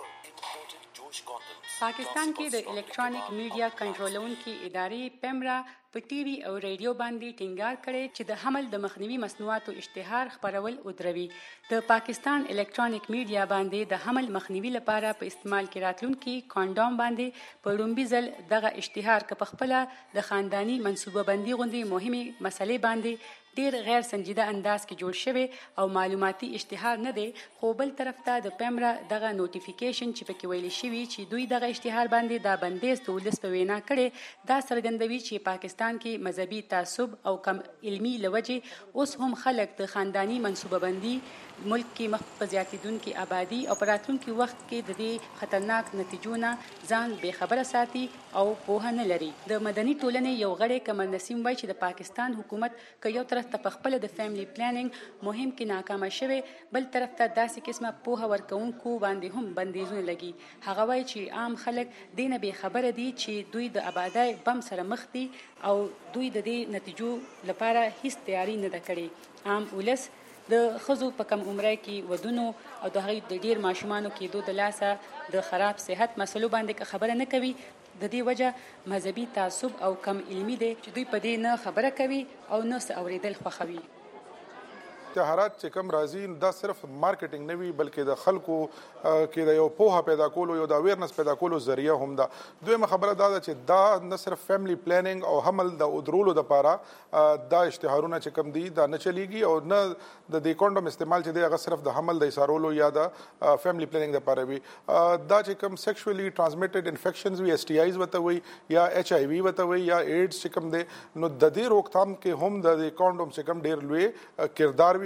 پاکستان کې د الکترونیک میډیا کنټرولونکو ادارې پیمرا په ټي وي او ریډیو باندې ټینګار کړي چې د حمل د مخنیوي مصنوعاتو اشتهار خپرول او دروي. د پاکستان الکترونیک میډیا باندې د حمل مخنیوي لپاره په استعمال کې راتلونکي کانډوم باندې په لومبي ځل دغه اشتهار که په خپل د خاندانی منصوبه بندي غوندي مهمه مسلې باندې ډیر غیر سنجیده انداز کې جوړ شوی او معلوماتي اشتهار نه دی. خو بل طرف ته د پیمرا دغه نوټیفیکیشن چې پکې ویل شوی چې دوی دغه اشتهار باندې دا بندیز د ولس په وینا کړي دا څرګندوي چې پاکستان کې مذهبي تعصب او کم علمي لوجه اوس هم خلک د خاندانی منصوبه بندي ملک کې مخ په زیاتیدونکو آبادی او پراتونکو وخت کې د دې خطرناک نتیجو نه ځان بے خبره ساتي او پوهه نه لري. د مدني ټولنې یو غړی کمر نسیم وایي چې د پاکستان حکومت که یو طرف ته په خپل د فیملی پلانینګ مهم کې ناکامه شوی بل طرف ته داسې قسمه پوهه ورکوونکو باندې هم بندیزونه لګي. هغه وایي چې عام خلک دینه بے خبره دي چې دوی د آبادی بم سره مخ دي او دوی د دې نتیجو لپاره هیڅ تیاری نه ده کړې. عام ولس د خزو په کم عمره کې ودونو او د هغې د ډیر ماشومانو کېدو د لاسه د خراب صحت مسلو باندې خبره نه کوي. د دې وجه مذهبي تعصب او کم علمي دی چې دوی په دې نه خبره کوي او نه څه اورېدل خوښوي. اشتهارات چې کم راځي دا صرف مارکیټینګ نه وي بلکې د خلکو کې د یو پوهه پیدا کولو یو د اویرنس پیدا کولو ذریعہ هم ده. دویمه خبره دا ده چې دا نه صرف فیملی پلانینګ او حمل د ودرولو لپاره دا اشتهارونه چې کم دي دا نه چلیږي او نه د دې کونډم استعمال چې دی هغه صرف د حمل د ایثارولو یا د فیملی پلانینګ لپاره وي. دا چې کم سیکشولی ټرانسمیټډ انفیکشنز وي اس ټي آیز وته وي یا ایچ آی وي وته وي یا ایډز چې کم دی نو د دې روکثام کې هم د کونډم چې کم ډیر لوی کردار وي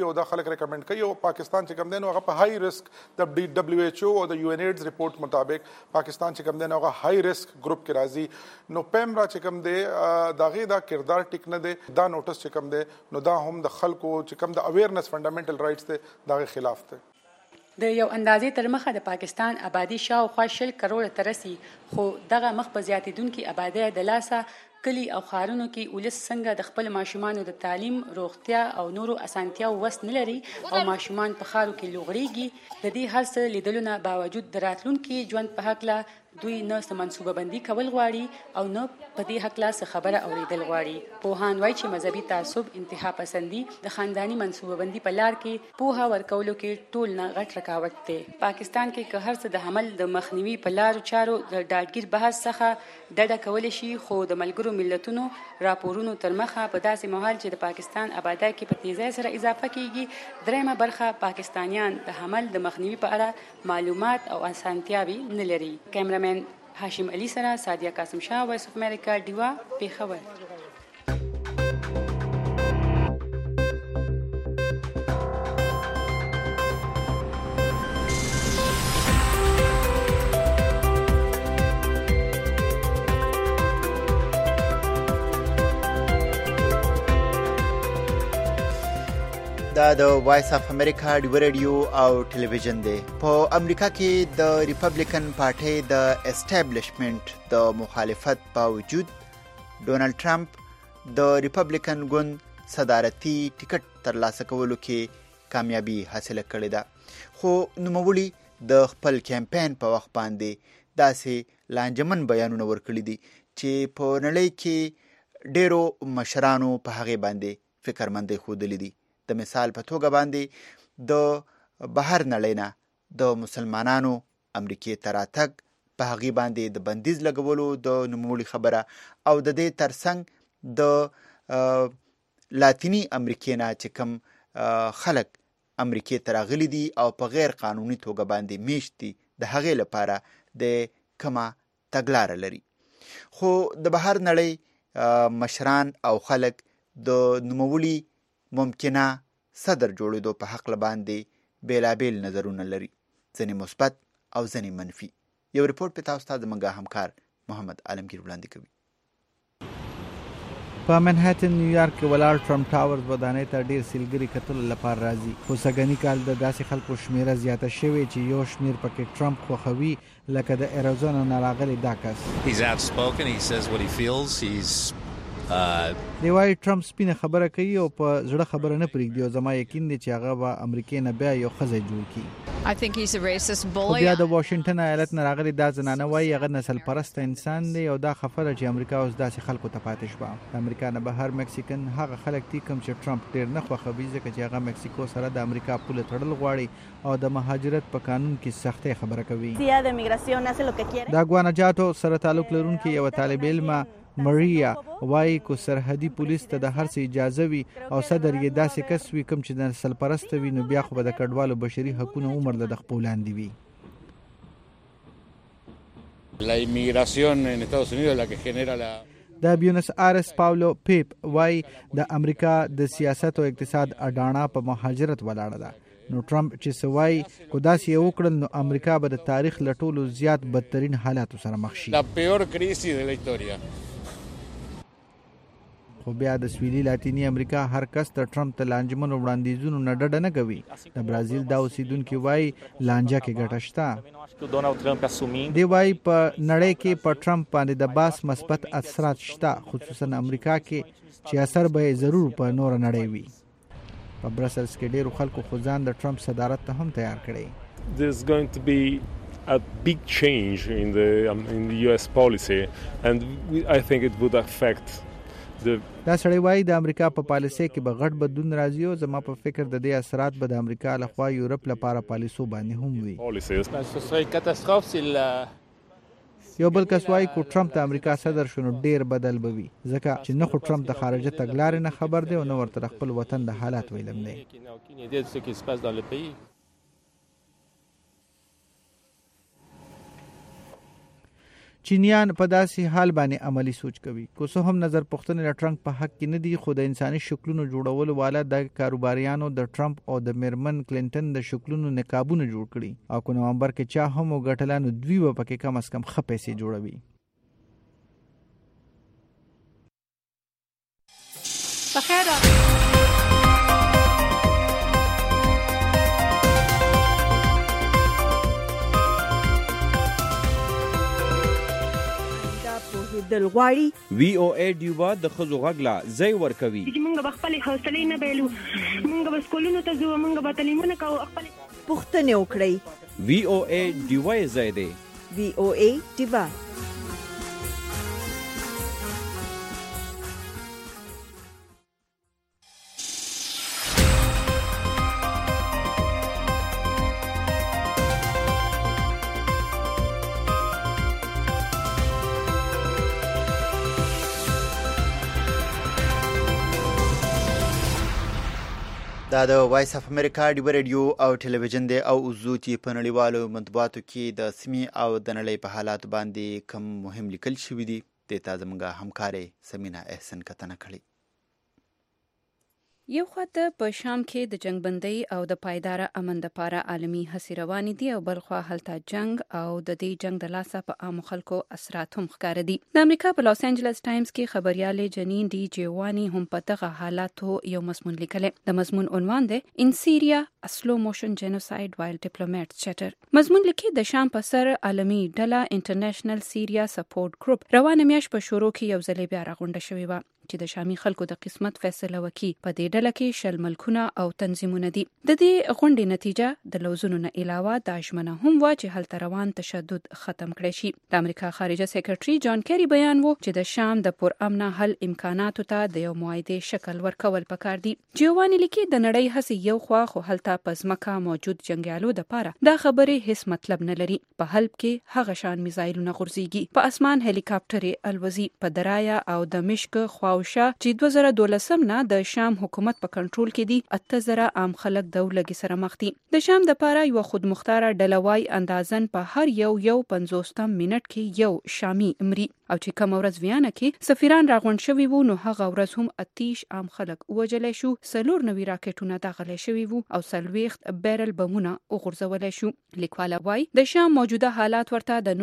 وي او دا خلک ریکمند کوي او پاکستان چې کوم دی نو هغه په هاي ریسک د WHO او د UNAIDS ریپورت مطابق پاکستان چې کوم دی نو هغه هاي ریسک ګروپ کې راځي نو پیمرا چې کوم دی داغه دا کردار ټیک نه دی دا نوټس چې کوم دی نو دا هم د خلکو چې کوم د اویرنس فندامنټل رائټس دی داغه خلاف دی د یو اندازې تر مخه د پاکستان آبادی شاوخوا 10 کروڑه ترسي خو دغه مخ په زیاتیدونکو آبادی د لاسه کلی او خارونو کې ولس څنګه د خپل ماشومان د تعلیم روغتیا او نورو اسانتیاو وس نه لري او ماشومان په خارو کې لوغړيږي د دې هر څه لیدلونه باوجود د راتلونکو ژوند په حق لا دوی نه منصوبه بندي کول غواړي او نه په دې حق لا خبره اوریدل غواړي پوهان وایي چې مذهبي تعصب انتها پسندي د خاندانی منصوبه بندي په لار کې پوها ورکولو کې ټول نه غټ رکاوټ دی پاکستان کې که هر څه د حمل د مخنیوي په لارو چارو د ډاډګیر بحث څخه ډډه کول شي خو د ملګرو ملتونو راپورونو تر مخه په داسې مهال چې د پاکستان آبادی کې په تیزی سره اضافه کیږي درېمه برخه پاکستانیان د حمل د مخنیوي په اړه معلومات او اسانتیاوي نه لري کیمرامین هاشم علي سره سادیه قاسم شاه وایس اف امریکا دیوا پیښور دا د وایس اف امریکا ډیو رادیو او ټلویزیون دی په امریکا کې د ریپبلیکن پارټي د اسټابلیشمنت د مخالفت باوجود ډونالد ټرمپ د ریپبلیکن ګوند صدارتي ټیکټ ترلاسه کولو کې کامیابی حاصله کړې ده خو نوموړي د خپل کمپاین په وخت باندې داسې لانجمن بیانونه ورکړي دي چې په نړۍ کې ډیرو مشرانو په هغه باندې فکرمندي ښودلې دي د مثال په توګه باندې د بهر نړۍ نه د مسلمانانو امریکای ته راتګ په هغې باندې د بندیز لګولو د نوموړي خبره او د دې ترڅنګ د لاتینی امریکای نه چې کوم خلک امریکای ته راغلي دي او په غیر قانوني توګه باندې میشت دي د هغې لپاره د کومه تګلاره لري خو د بهر نړۍ مشران او خلک د نوموړي ممکنه صدر جوړېدو په حق باندې بیلابیل نظرونه لري ځینې مثبت او ځینې منفي یو ریپورت په تاسو ته زموږ همکار محمد عالمگیر وړاندې کوي په منهټن نیویارک کې ولاړ ټرمپ ټاورز ودانۍ ته ډیر سیلګري کتلو لپاره راځي خو سږني کال د داسې خلکو شمیره زیاته شوې چې یو شمیر پکې ټرمپ خوښوي لکه د ایریزونا نه راغلی دا کس دی وايي ټرمپ سپینه خبره کوي او په زړه خبره نه پرېږدي او زما یقین دی چې هغه به امریکای نه بیا یو ښځه جوړ کړي بیا د واشنګټن ایالت نه راغلی دا زنانه وايي هغه نسل پرسته انسان دی او دا خبره چې امریکا اوس داسې خلکو ته پاتې شوه امریکا نه بهر مکسیکن هغه خلک دي کوم چې ټرمپ ډېر نه خوښوي ځکه چې هغه مکسیکو سره د امریکا پوله تړل غواړي او د مهاجرت په قانون کې سختۍ خبره کوي دا ګواناجاتو سره تعلق لرونکي یو طالب علم ماریا وايي کو سرحدي پولیس ته د هر څه اجازه وي او صدر یې داسې کس وي کوم چې د نسل پرست وي نو بیا خو به د کډوالو بشري حقوقو عمر له خپل لاندې وي La inmigración en Estados Unidos la que genera la د بیونس آیرس پاولو پیپ وايي د امریکا د سیاست او اقتصاد اډانه په مهاجرت ولاړه ده نو ټرمپ چې سوای کو داسې وکړل نو امریکا به د تاریخ لټولو زیات بدترین حالاتو سره مخ شي la peor crisis de la historia خو بیا د سویلي لاتینی امریکا هر کس د ټرمپ ته لانجمنو وړاندیزونو نه ډډه نه کوي د برازیل دا اوسیدونکي وایي لانجه کې ګټه شته دی وایي په نړۍ کې په ټرمپ باندې د باس مثبت اثرات شته خصوصا امریکا کې چې اثر به ضرور په نور نړۍ وي په برسلز کې ډیرو خلکو خو ځان د ټرمپ صدارت ته هم تیار کړي There's going to be a big change in the US policy and I think it would affect دا سړی وایي د امریکا په پالیسۍ کې به غټ بدلون راځي او زما په فکر د دې اثرات به د امریکا لخوا یورپ لپاره پالیسو باندې هم وي یو بل کس وایي کو ټرمپ د امریکا صدر شنو ډیر بدل بوي ځکه چې نه خو ټرمپ د خارجه تګلارې نه خبر دی او نه ورته خپل وطن د حالات ویلم دی چینیان په داسې حال باندې عملی سوچ کوي. کو څه هم نظر پوښتنې د ټرمپ په حق کې نه دي، خو د انساني شکلونو جوړولو والا د کاروباریانو د ټرمپ او د میرمن کلینټن د شکلونو نقابونه جوړ کړي او کو نومبر کې چا هم وګټلانو دوی به پکې کم از کم ښه پیسې جوړوي. بخیر دل غواړي VOA ډیوا د خزو غږلا زئی ورکوي چې موږ خپل حوصله نه بیلو، موږ بس کولونو ته ځو، موږ به تعلیمونه کوو، خپل پوښتنه وکړئ. VOA ډیوا زئی دی. VOA ډیوا. دا د وایس اف امریکا ډیو ریډیو او ټلویزیون دی او اوزو چې په نړیوالو مطبوعاتو کې د سیمې او د نړۍ په حالات باندې کم مهم لیکل شوي دي. د تا زموږ همکارې سمینا احسن کتنه کړې. یو خواته په شام کې د جنگ بندۍ او د پایدار امن لپاره عالمي هڅې روانې دي او بل خوا هلته جنگ او د دې جنگ د لاسه په عامو خلکو اثرات هم ښکاره دي. د امریکا په لاس انجلس ټایمز کې خبريالې جنین ډي جیوانی هم په دغه حالاتو یو مضمون لیکلی. د مضمون عنوان دی ان سیریا a slow motion genocide while diplomats chatter. مضمون لیکي د شام په سر عالمي ډله انټرنیشنل سیریا سپورټ ګروپ روانه میاشت په شروع کې یو ځل بیا راغونډه شوې وه چې د شامي خلکو د قسمت فیصله وکړي. په دې ډله کې شل ملکونه او تنظیمونه دي. د دې غونډې نتیجه د لوزونو نه علاوه د ژمنه هم و چې هلته روان تشدد ختم کړي شي. د امریکا خارجه سیکرټري جان کیری بیان وو چې د شام د پرامن حل امکاناتو ته د یو معاهده شکل ورکول پکار دي. جیوانی لیکي د نړۍ هڅې یو خوا خو هلته په ځمکه موجود جنگیالو د پاره دا خبرې هیڅ مطلب نه لري. په حلب کې هغه شان میزایلونه غورځيږي، په اسمان هلیکاپټر الوزي، په درایا او د مشک خواوشا چې 2012 نه د شام حکومت په کنټرول کې دي 8000 عام خلک د ولګي سره مخ دي. د شام د پاره یو خودمختار ډلوای اندازن په هر یو 50 منټ کې یو شامي امري او چې کوم ورځ ویانه کې سفیران راغونډ شوي وو نو هغه ورځ هم اتیش عام خلک وجلې شو، 4 نوي راکټونه داخله شوي وو او 40 بیرل بمونه وغورځول شو. لیکواله وای د شام موجوده حالات ورته د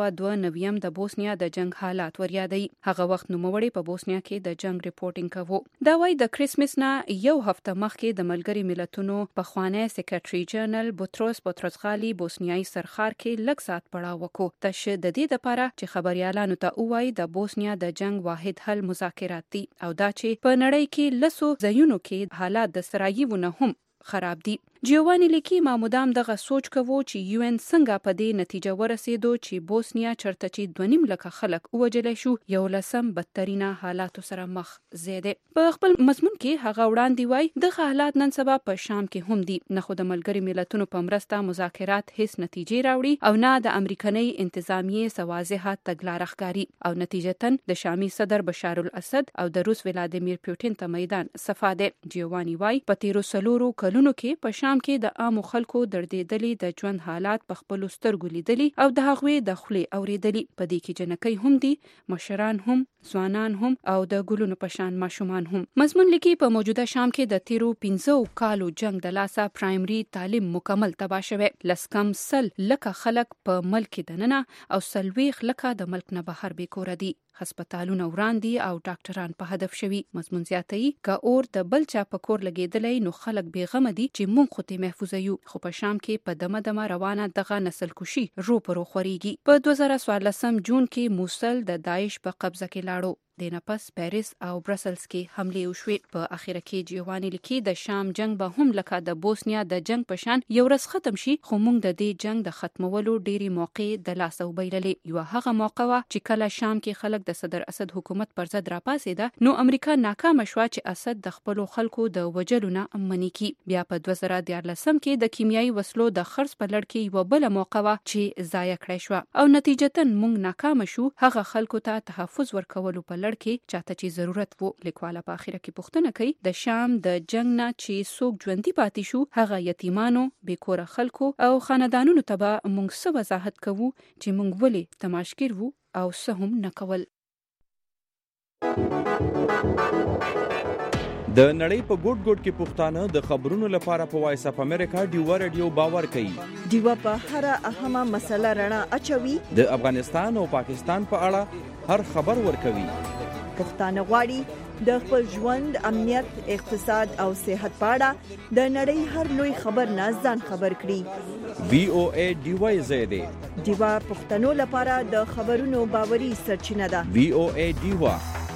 1992 د بوسنیا د جنگ حالات وریادي. هغه وخت نوموړی په بوسنیا کې د جنگ ریپورټینګ کوو. دا وای د کریسمس نه یو هفته مخکې د ملګری ملتونو په خوانه سیکرټري جنرال بوتروس غالي بوسنیایي سرخار کې لږ سات پړاو وکړو. تشه د دې لپاره چې خبريالانو ته وای د بوسنیا د جنگ واحد حل مذاکرات دي او دا چې په نړۍ کې لسو ځایونو کې حالات د سرایيونه هم خراب دي. جیوانی لیکي ما مدام دغه سوچ کوو چې یو ان څنګه په دې نتیجه ورسېدو چې بوسنیا چرته چې 2.5 لک خلک وجلې شو، یو لسم بدترینه حالاتو سره مخ زیاده. په خپل مضمون کې هغه وړاندې وای د حالات نن سبا په شام کې هم دي، نه خو د ملګری ملتونو په مرسته مذاکرات هیڅ نتیجې راوړي او نه د امریکایي انتظامیه سوازه تګلارې ښکاری او نتیجتن د شامي صدر بشار الاسد او د روس ولادیمیر پوتین ته میدان صفاده. جیوانی وای په تیرو 4 کلونو کې په شام کې د عامو خلکو دردېدلې د ژوند حالات په خپل سترګو لیدلي او د هغوی د خولې اوریدلي. په دې کې جنکۍ هم دي، مشران هم، ځوانان هم او د ګلونو په شان ماشومان هم. مضمون لیکي په موجوده شام کې د تیرو 15 کالو جنگ د لاسه پرایمري تعلیم مکمل تباه شوی. لسکم سل لکه خلک په ملک دننه او 40 لکه د ملک نه بهر بیکور دي. هسپتالونه وران دي او ډاکټران په هدف شوي. مضمون زیاتوي که اور د بل چا په کور لګیدلې نو خلک بیغمه دي چې مونږ خو ته محفوظ یو، خو په شام کې په دمه روانه دغه نسل کشي رو پرو خوريږي. په 2014 جون کې موصل د داعش په قبضه کې لاړو. دینه پس پیریس او برسلز کې حمله وشوي. په اخر کې جیوانی لیکي د شام جنگ به هم لکه د بوسنیا د جنگ په شان یو ورځ ختم شي، خو موږ د دې جنگ د ختمولو ډيري موقع د لاسه وبیللې. یو هغه موقع وا چې کله شام کې خلک د صدر اسد حکومت پر ضد راپاسېده نو امریکا ناکام شو چې اسد د خپل خلکو د وجلو نه امني کی. بیا په 2014 کې د کیمیاوي وسلو د خرڅ په لړ کې یو بل موقع وا چې ضایع کړی شو او نتیجتن موږ ناکام شو. هغه خلکو ته تحفظ ورکولو په لړ کې چاته چې ضرورت وو. لیکواله په اخره کې پوښتنه کوي د شام د جنگ نه چې څوک ژوندۍ پاتې شو هغه یتیمانو، بیکوره خلکو او خاندانونو ته به موږ څه وضاحت کوو چې موږ ولې تماشګر وو او څه هم نه کول. د نړۍ په ګوټ ګوټ کې پښتانه د خبرونو لپاره په وایس اف امریکا ډیوا رادیو باور کوي. ډیوا په هر اهمه مسله رڼا اچوي. د افغانستان او پاکستان په اړه هر خبر ورکوي. پښتانه غواړي د خپل ژوند، امنیت، اقتصاد او صحت په اړه د نړۍ هر لوی خبر نه ځان خبر کړي. VOA ډیوا زیاده ډیوا پښتنو لپاره د خبرونو باوري سرچینه ده. VOA ډیوا.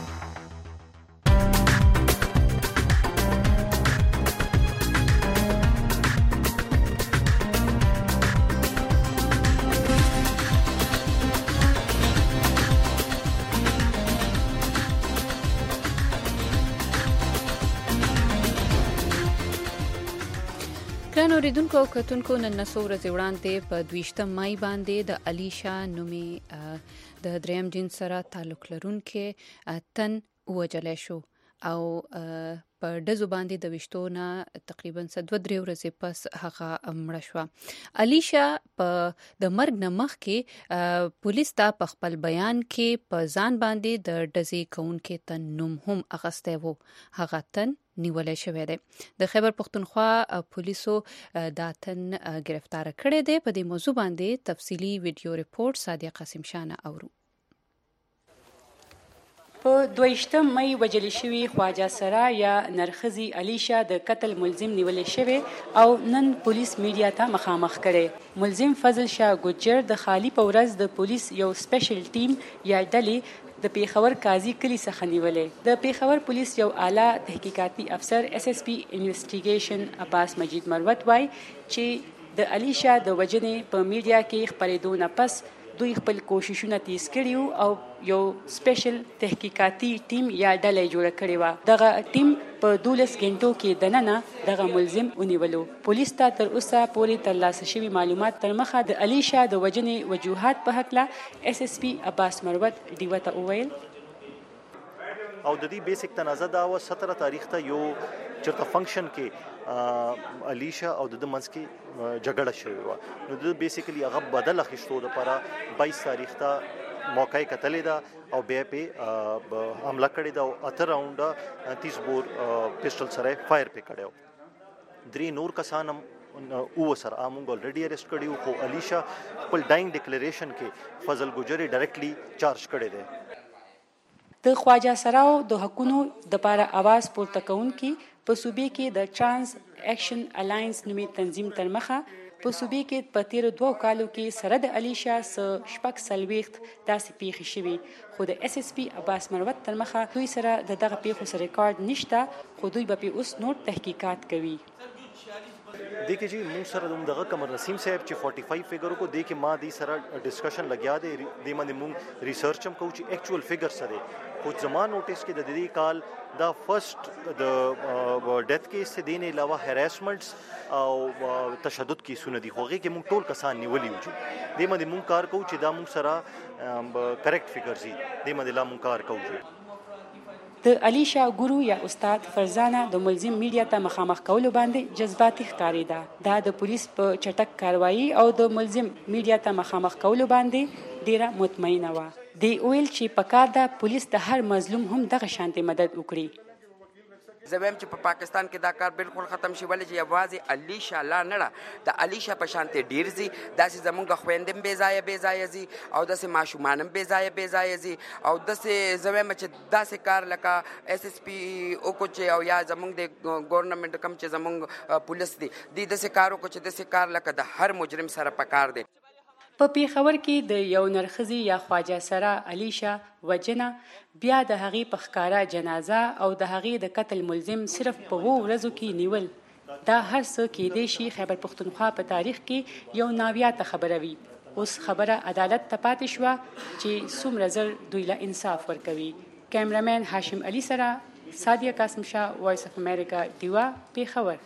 ګران اوریدونکو او کتونکو، نن څو ورځې وړاندې په 22 مای باندې د الیشا نومي د دریم جنس سره تعلق لرونکي تن ووژل شو او په ډزو باندې د وشتو نه تقریبا 2-3 ورځې پس هغه مړه شو. الیشا په د مرګ نه مخکې پولیس ته په خپل بیان کې په ځان باندې د ډزې کوونکي تن نوم هم اخیستی وو. هغه تن نیولای شوی دی. د خیبر پختونخوا پولیسو دا تن گرفتار کړی دی. په دې موضوع باندې تفصیلی ویډیو ریپورت صادق قاسم شاه اورو. په 22 مای وجل شوی خواجه سرا یا نرخزي الیشا د قتل ملزم نیولې شوی او نن پولیس میډیا ته مخامخ کړي. ملزم فضل شاه ګجر د خالی په ورځ د پولیس یو سپیشل ټیم یا ډلې د پیښور قاضي کلی څخه نیولې. د پیښور پولیس یو اعلی تحقیقاتي افسر SSP انویسټیګیشن عباس مجید مروت وای چې د الیشا د وجنې په میډیا کې خبرېدو نه پس دوی خپل کوششونه تیز کړي او یو سپیشل تحقیقاتي ټیم یا ډله جوړه کړې و. دغه ټیم په 12 غنټو کې دننه دغه ملزم ونیولو. پولیس ته تر اوسه پورې ترلاسه شوي معلومات تر مخه د الیشا د وجنې وجوهات په هکله SSP عباس مروت ډیوه ته وویل. او د دې بیسیک تنازع دا و 17 تاریخ ته یو چرته فنکشن کې الیشا او د منځ کې جګړه شوې و. نو د بیسیکلی هغه بدل اخیستو لپاره 22 تاریخ ته موقع کتلې ده او بیا په حمله کړې ده او 8 راونډ 30 بور پسټل سره فایر په کړو. 3 نور کسان او سر امونګ الریډي اریسټ کړیو خو الیشا خپل ډاینګ ډیکلیریشن کې فضل ګجری ډایرکټلی چارج کړی دی. د خواجه سراو د حقونو د لپاره आवाज پورته کوونکي په صوبې کې د ترانس اکشن الاینس نومي تنظیم تر مخه په صوبې کې په تیر 2 کالو کې سره د الیشا شپږ سلويخت داسې پیښې شوي خو د SSP عباس مروت تر مخه دوی سره دغه پیښو سره ریکارډ نشته خو دوی به اوس نور تحقیقات کوي. دیکھیں جی مون سره دغه قمر نسیم صاحب چې 45 فیګر کو دیکھیں ما دی سره ډسکشن لګیا دی د باندې مون ریسرچ هم کوو چې اکچوال فیګر سره خو زمان نوټیس کې د دې کال دا فرست د ډیث کیس سے دین علاوه هراسمنټس او تشدد کیسونه دي خوږي کې مونږ ټول کسان نیولي وو چې د باندې مونږ کار کوو چې دا مونږ سره کریکټ فیګر زی د باندې لا مونږ کار کوو. د الیشا ګورو یا استاد فرزانه د ملزم میډیا ته مخامخ کولو باندې جذباتي ښکارېده. دا د پولیس په چټک کاروایی او د ملزم میډیا ته مخامخ کولو باندې ډیره مطمئنه و. دی ویل چې پکار ده پولیس د هر مظلوم هم دغه شانتي مدد وکړي. زویم چې په پاکستان کې دا کار بالکل ختم شي ولې چې یوازې الیشا لا نه د الیشا په شانتي ډیر زی داسې زمونږ خويندم بې ځای زی او داسې ماشومانم بې ځای زی او داسې زویم چې داسې کار لکه SSP او کوچ او یا زمونږ د ګورنمنت کم چې زمونږ پولیس دي داسې کارو کو چې داسې کار لکه د هر مجرم سره پکار دی. په پیښور کې د یو نرخزي یا خواجه سرا الیشا وجنه بیا د هغې په ښکارا جنازه او د هغې د قتل ملزم صرف په 2 ورځو کې نیول دا هر څه کېدای شي خیبر پختونخوا په تاریخ کې یو ناویاته خبره وي. اوس خبره عدالت ته پاتې شوه چې څومره زر دوی له انصاف ورکوي. کیمرامین هاشم علي سره صادق قاسم شاه، وایس اف امریکا، ډیوا، پیښور.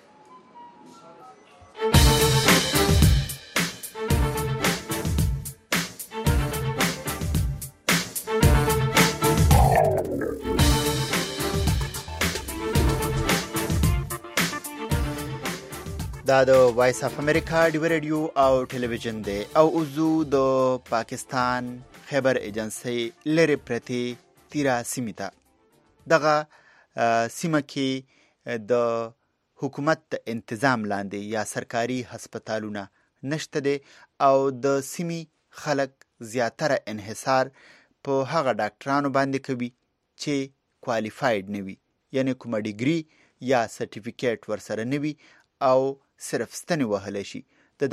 دا د وایس اف امریکا ډیو رادیو او ټلویزیون دی او اوزو د پاکستان خبر ایجنسی لری پرتی تیرا سیمه دغه سیمه کې د حکومت تنظیم لاندې یا سرکاري هسپتالونه نشته دي او د سیمې خلک زیاتره انحصار په هغه ډاکټرانو باندې کوي چې کوالیفاید نه وي، یعنی کومه ډیګري یا سرټیفیکیټ ورسره نه وي او صرف ستنې وهلی شي.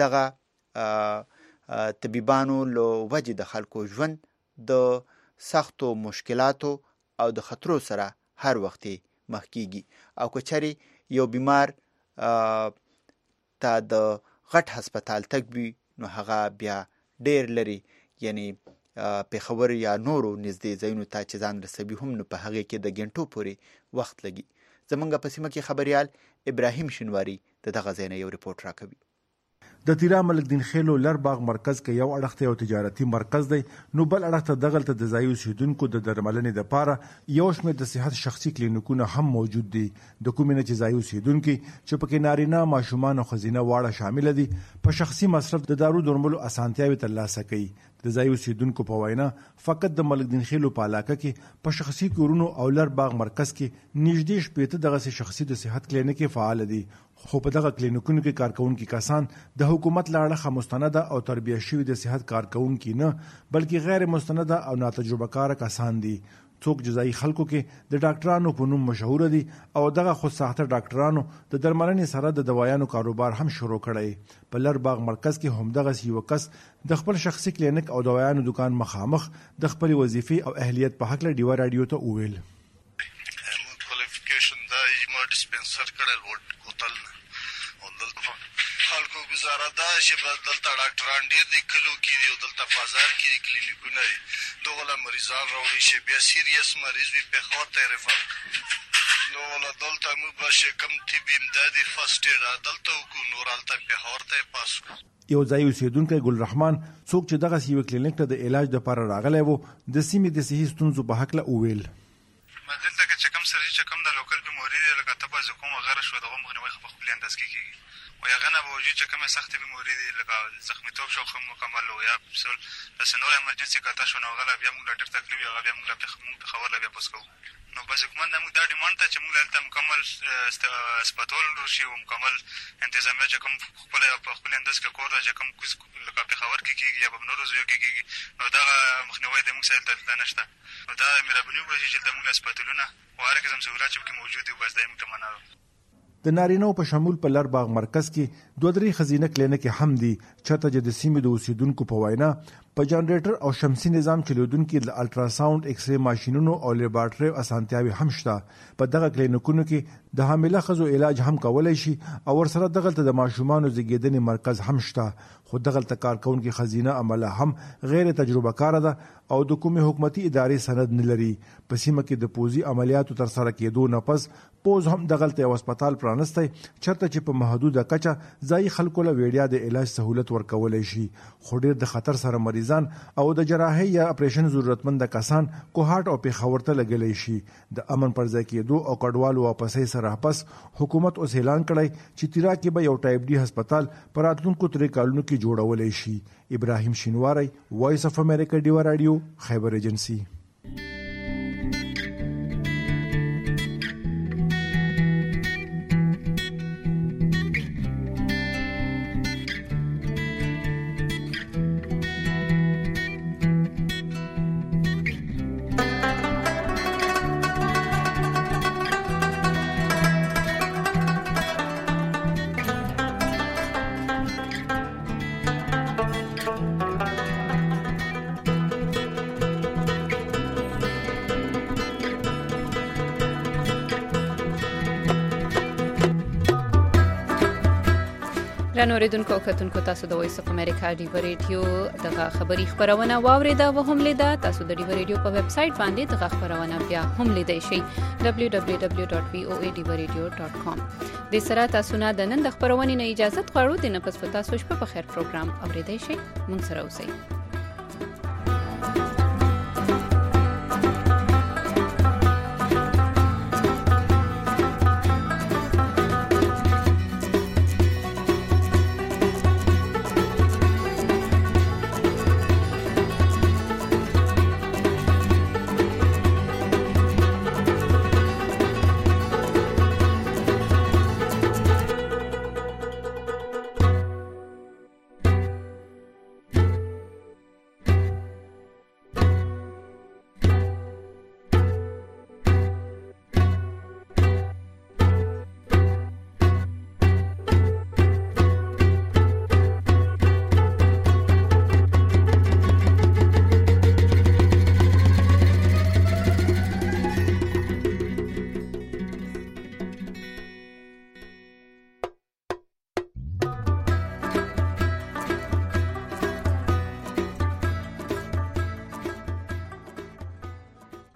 دغه طبیبانو له وجې د خلکو ژوند د سختو مشکلاتو او د خطرو سره هر وخت مخ کیږي او که چېرې یو بیمار ته د غټ هسپتال تګ وي نو هغه بیا ډیر لري، یعنی پېښور یا نورو نږدې ځایونو ته چې ځان رسوي هم نو په هغې کې د ګنټو پورې وخت لګي. زمونږ په سیمه کې خبریال ابراهیم شینواری د دغه ځای نه یو رپورټ راکوي. د تیرا ملک دین خیلو لرباغ مرکز کې یو اړخ ته یو تجارتي مرکز دی، نو بل اړخ ته دغلته د ځایي اوسیدونکو د درملنې دپاره یو شمېر د صحت شخصي کلینیکونه هم موجود دي. د کومې نه چې ځایي اوسیدونکي چې پکې نارینه، ماشومان او ښځینه واړه شامله دي په شخصي مصرف د دارو درملو اسانتیاوې ترلاسه کوي. د ځایي اوسیدونکو په وینا فقط د ملک دین خیلو په علاقه کې په شخصي کورونو او لرباغ مرکز کې نږدې شپېته دغسې شخصي د صحت کلینیکې فعال دي، خو په دغه کلینیکونو کې کارکونکي کسان د حکومت له اړخه مستنده او تربیه شوي د صحت کارکونکي نه بلکې غیر مستنده او ناتجربه کاره کسان دي. څوک جزایي خلکو کې د ډاکټرانو په نوم مشهور دي او دغه خود ساخته ډاکټرانو د درملنې سره د دوایانو کاروبار هم شروع کړی. په لرباغ مرکز کې هم دغه یو کس د خپل شخصي کلینیک او دوایانو دکان مخامخ د خپل وظیفې او اهلیت په حق له ډیوا رادیو ته وویل. کوالیفیکیشن دا ما ډیسپنسر کړل هوټل خلکو گزاره دا چې دلته ډاکټران ډیر دي، کلو کې دي او دلته بازار کې دي کلینیکونه دي، دغه مریضان راوړي چې بیا سیریس مریض وي پېښور ته یې ریفر نو دلته موږ به چې کوم طبي امدادي فرسټ ایډ دلته وکړو، نور هلته پېښور ته یې پاس. یو ځایي اوسیدونکی ګل رحمان څوک چې دغه یو کلینیک ته د علاج دپاره راغلی و د سیمې د صحي ستونزو په هکله وویل. دلته که چې کوم سړي چې کوم د لوکل بیماري دی لکه تبه زکام وغیره شو، د هغو مخنیوی په خپل انداز کې کېږي او هغه نه باوجود چې کومې سختې بیماري دي لکه زخمیتوب شو مکمل و یا داسې نور ایمرجنسي کاته شو نو هغه لا بیا موږ له ډېر تکلیف وي، هغه بیا موږ پېښور له بیا پوس کوو. نو بس حکومت نه موږ دا ډیمانډ ته چې موږ هلته مکمل هسپتال شي او مکمل انتظامیه چې کوم په خپل انداز کې کور ده چې کوم لکه پېښور کې کېږي یا په نورو ځایو کې کېږي، نو دغه مخنیوی د موږ سره دلته نشته. نو دا مهرباني وکړئ چې دلته موږ هسپتالونه او هر قسم سهولت چې پکې موجود وي بس دا یې موږ ته مننه. د نارینهو په شمول په لرباغ مرکز کې 2-3 ښځینه کلینیکې هم دي چېرته چې د سیمې د اوسیدونکو په وینا په جنریټر او شمسي نظام چلېدونکي د الټراساونډ ایکس ری ماشینونو او لیبارټرۍ اسانتیاوې هم شته. په دغه کلینیکونو کې د حامله ښځو علاج هم کولی شي او ورسره دغلته د ماشومانو زیږېدنې مرکز هم شته، خو دغلته کارکونکي ښځینه عمله هم غیر تجربه کاره ده او د کومې حکومتي ادارې سند نه لري. په سیمه کې د پوځي عملیاتو ترسره کېدو نه پس پوز هم دغلته یو هسپتال پرانستی چېرته چې په محدوده کچه ځایي خلکو له ویډیا د علاج سهولت ورکولی شي، خو ډېر د خطر سره مریضان او د جراحۍ یا اپریشن ضرورتمند کسان کوهاټ او پېښور ته لګلی شي. د امن پر ځای کېدو او کډوالو واپسۍ سره پس حکومت اوس اعلان کړی چې تیرا کې به یو ټایپ ډي هسپتال په راتلونکو 3 کالونو کې جوړولی شي. ابراهیم شینواری، وایس اف امریکا ډیوا رادیو، خیبر ایجنسی. ګرانو اوریدونکو او کتونکو، تاسو د وایس اف امریکا ډیوا رادیو دغه خبری خبرونه واوریده او هم لیده. تاسو د ډیوا رادیو په ویب سټ باندې دغه خبرونه بیا هم لیدای شئ www.voadivaradio.com. د سره تاسو نه د نن د خبرونې نه اجازه غواړو. د نفس په تاسو شپه په خیر پروګرام اوریدای شئ. مونږ سره اوسئ.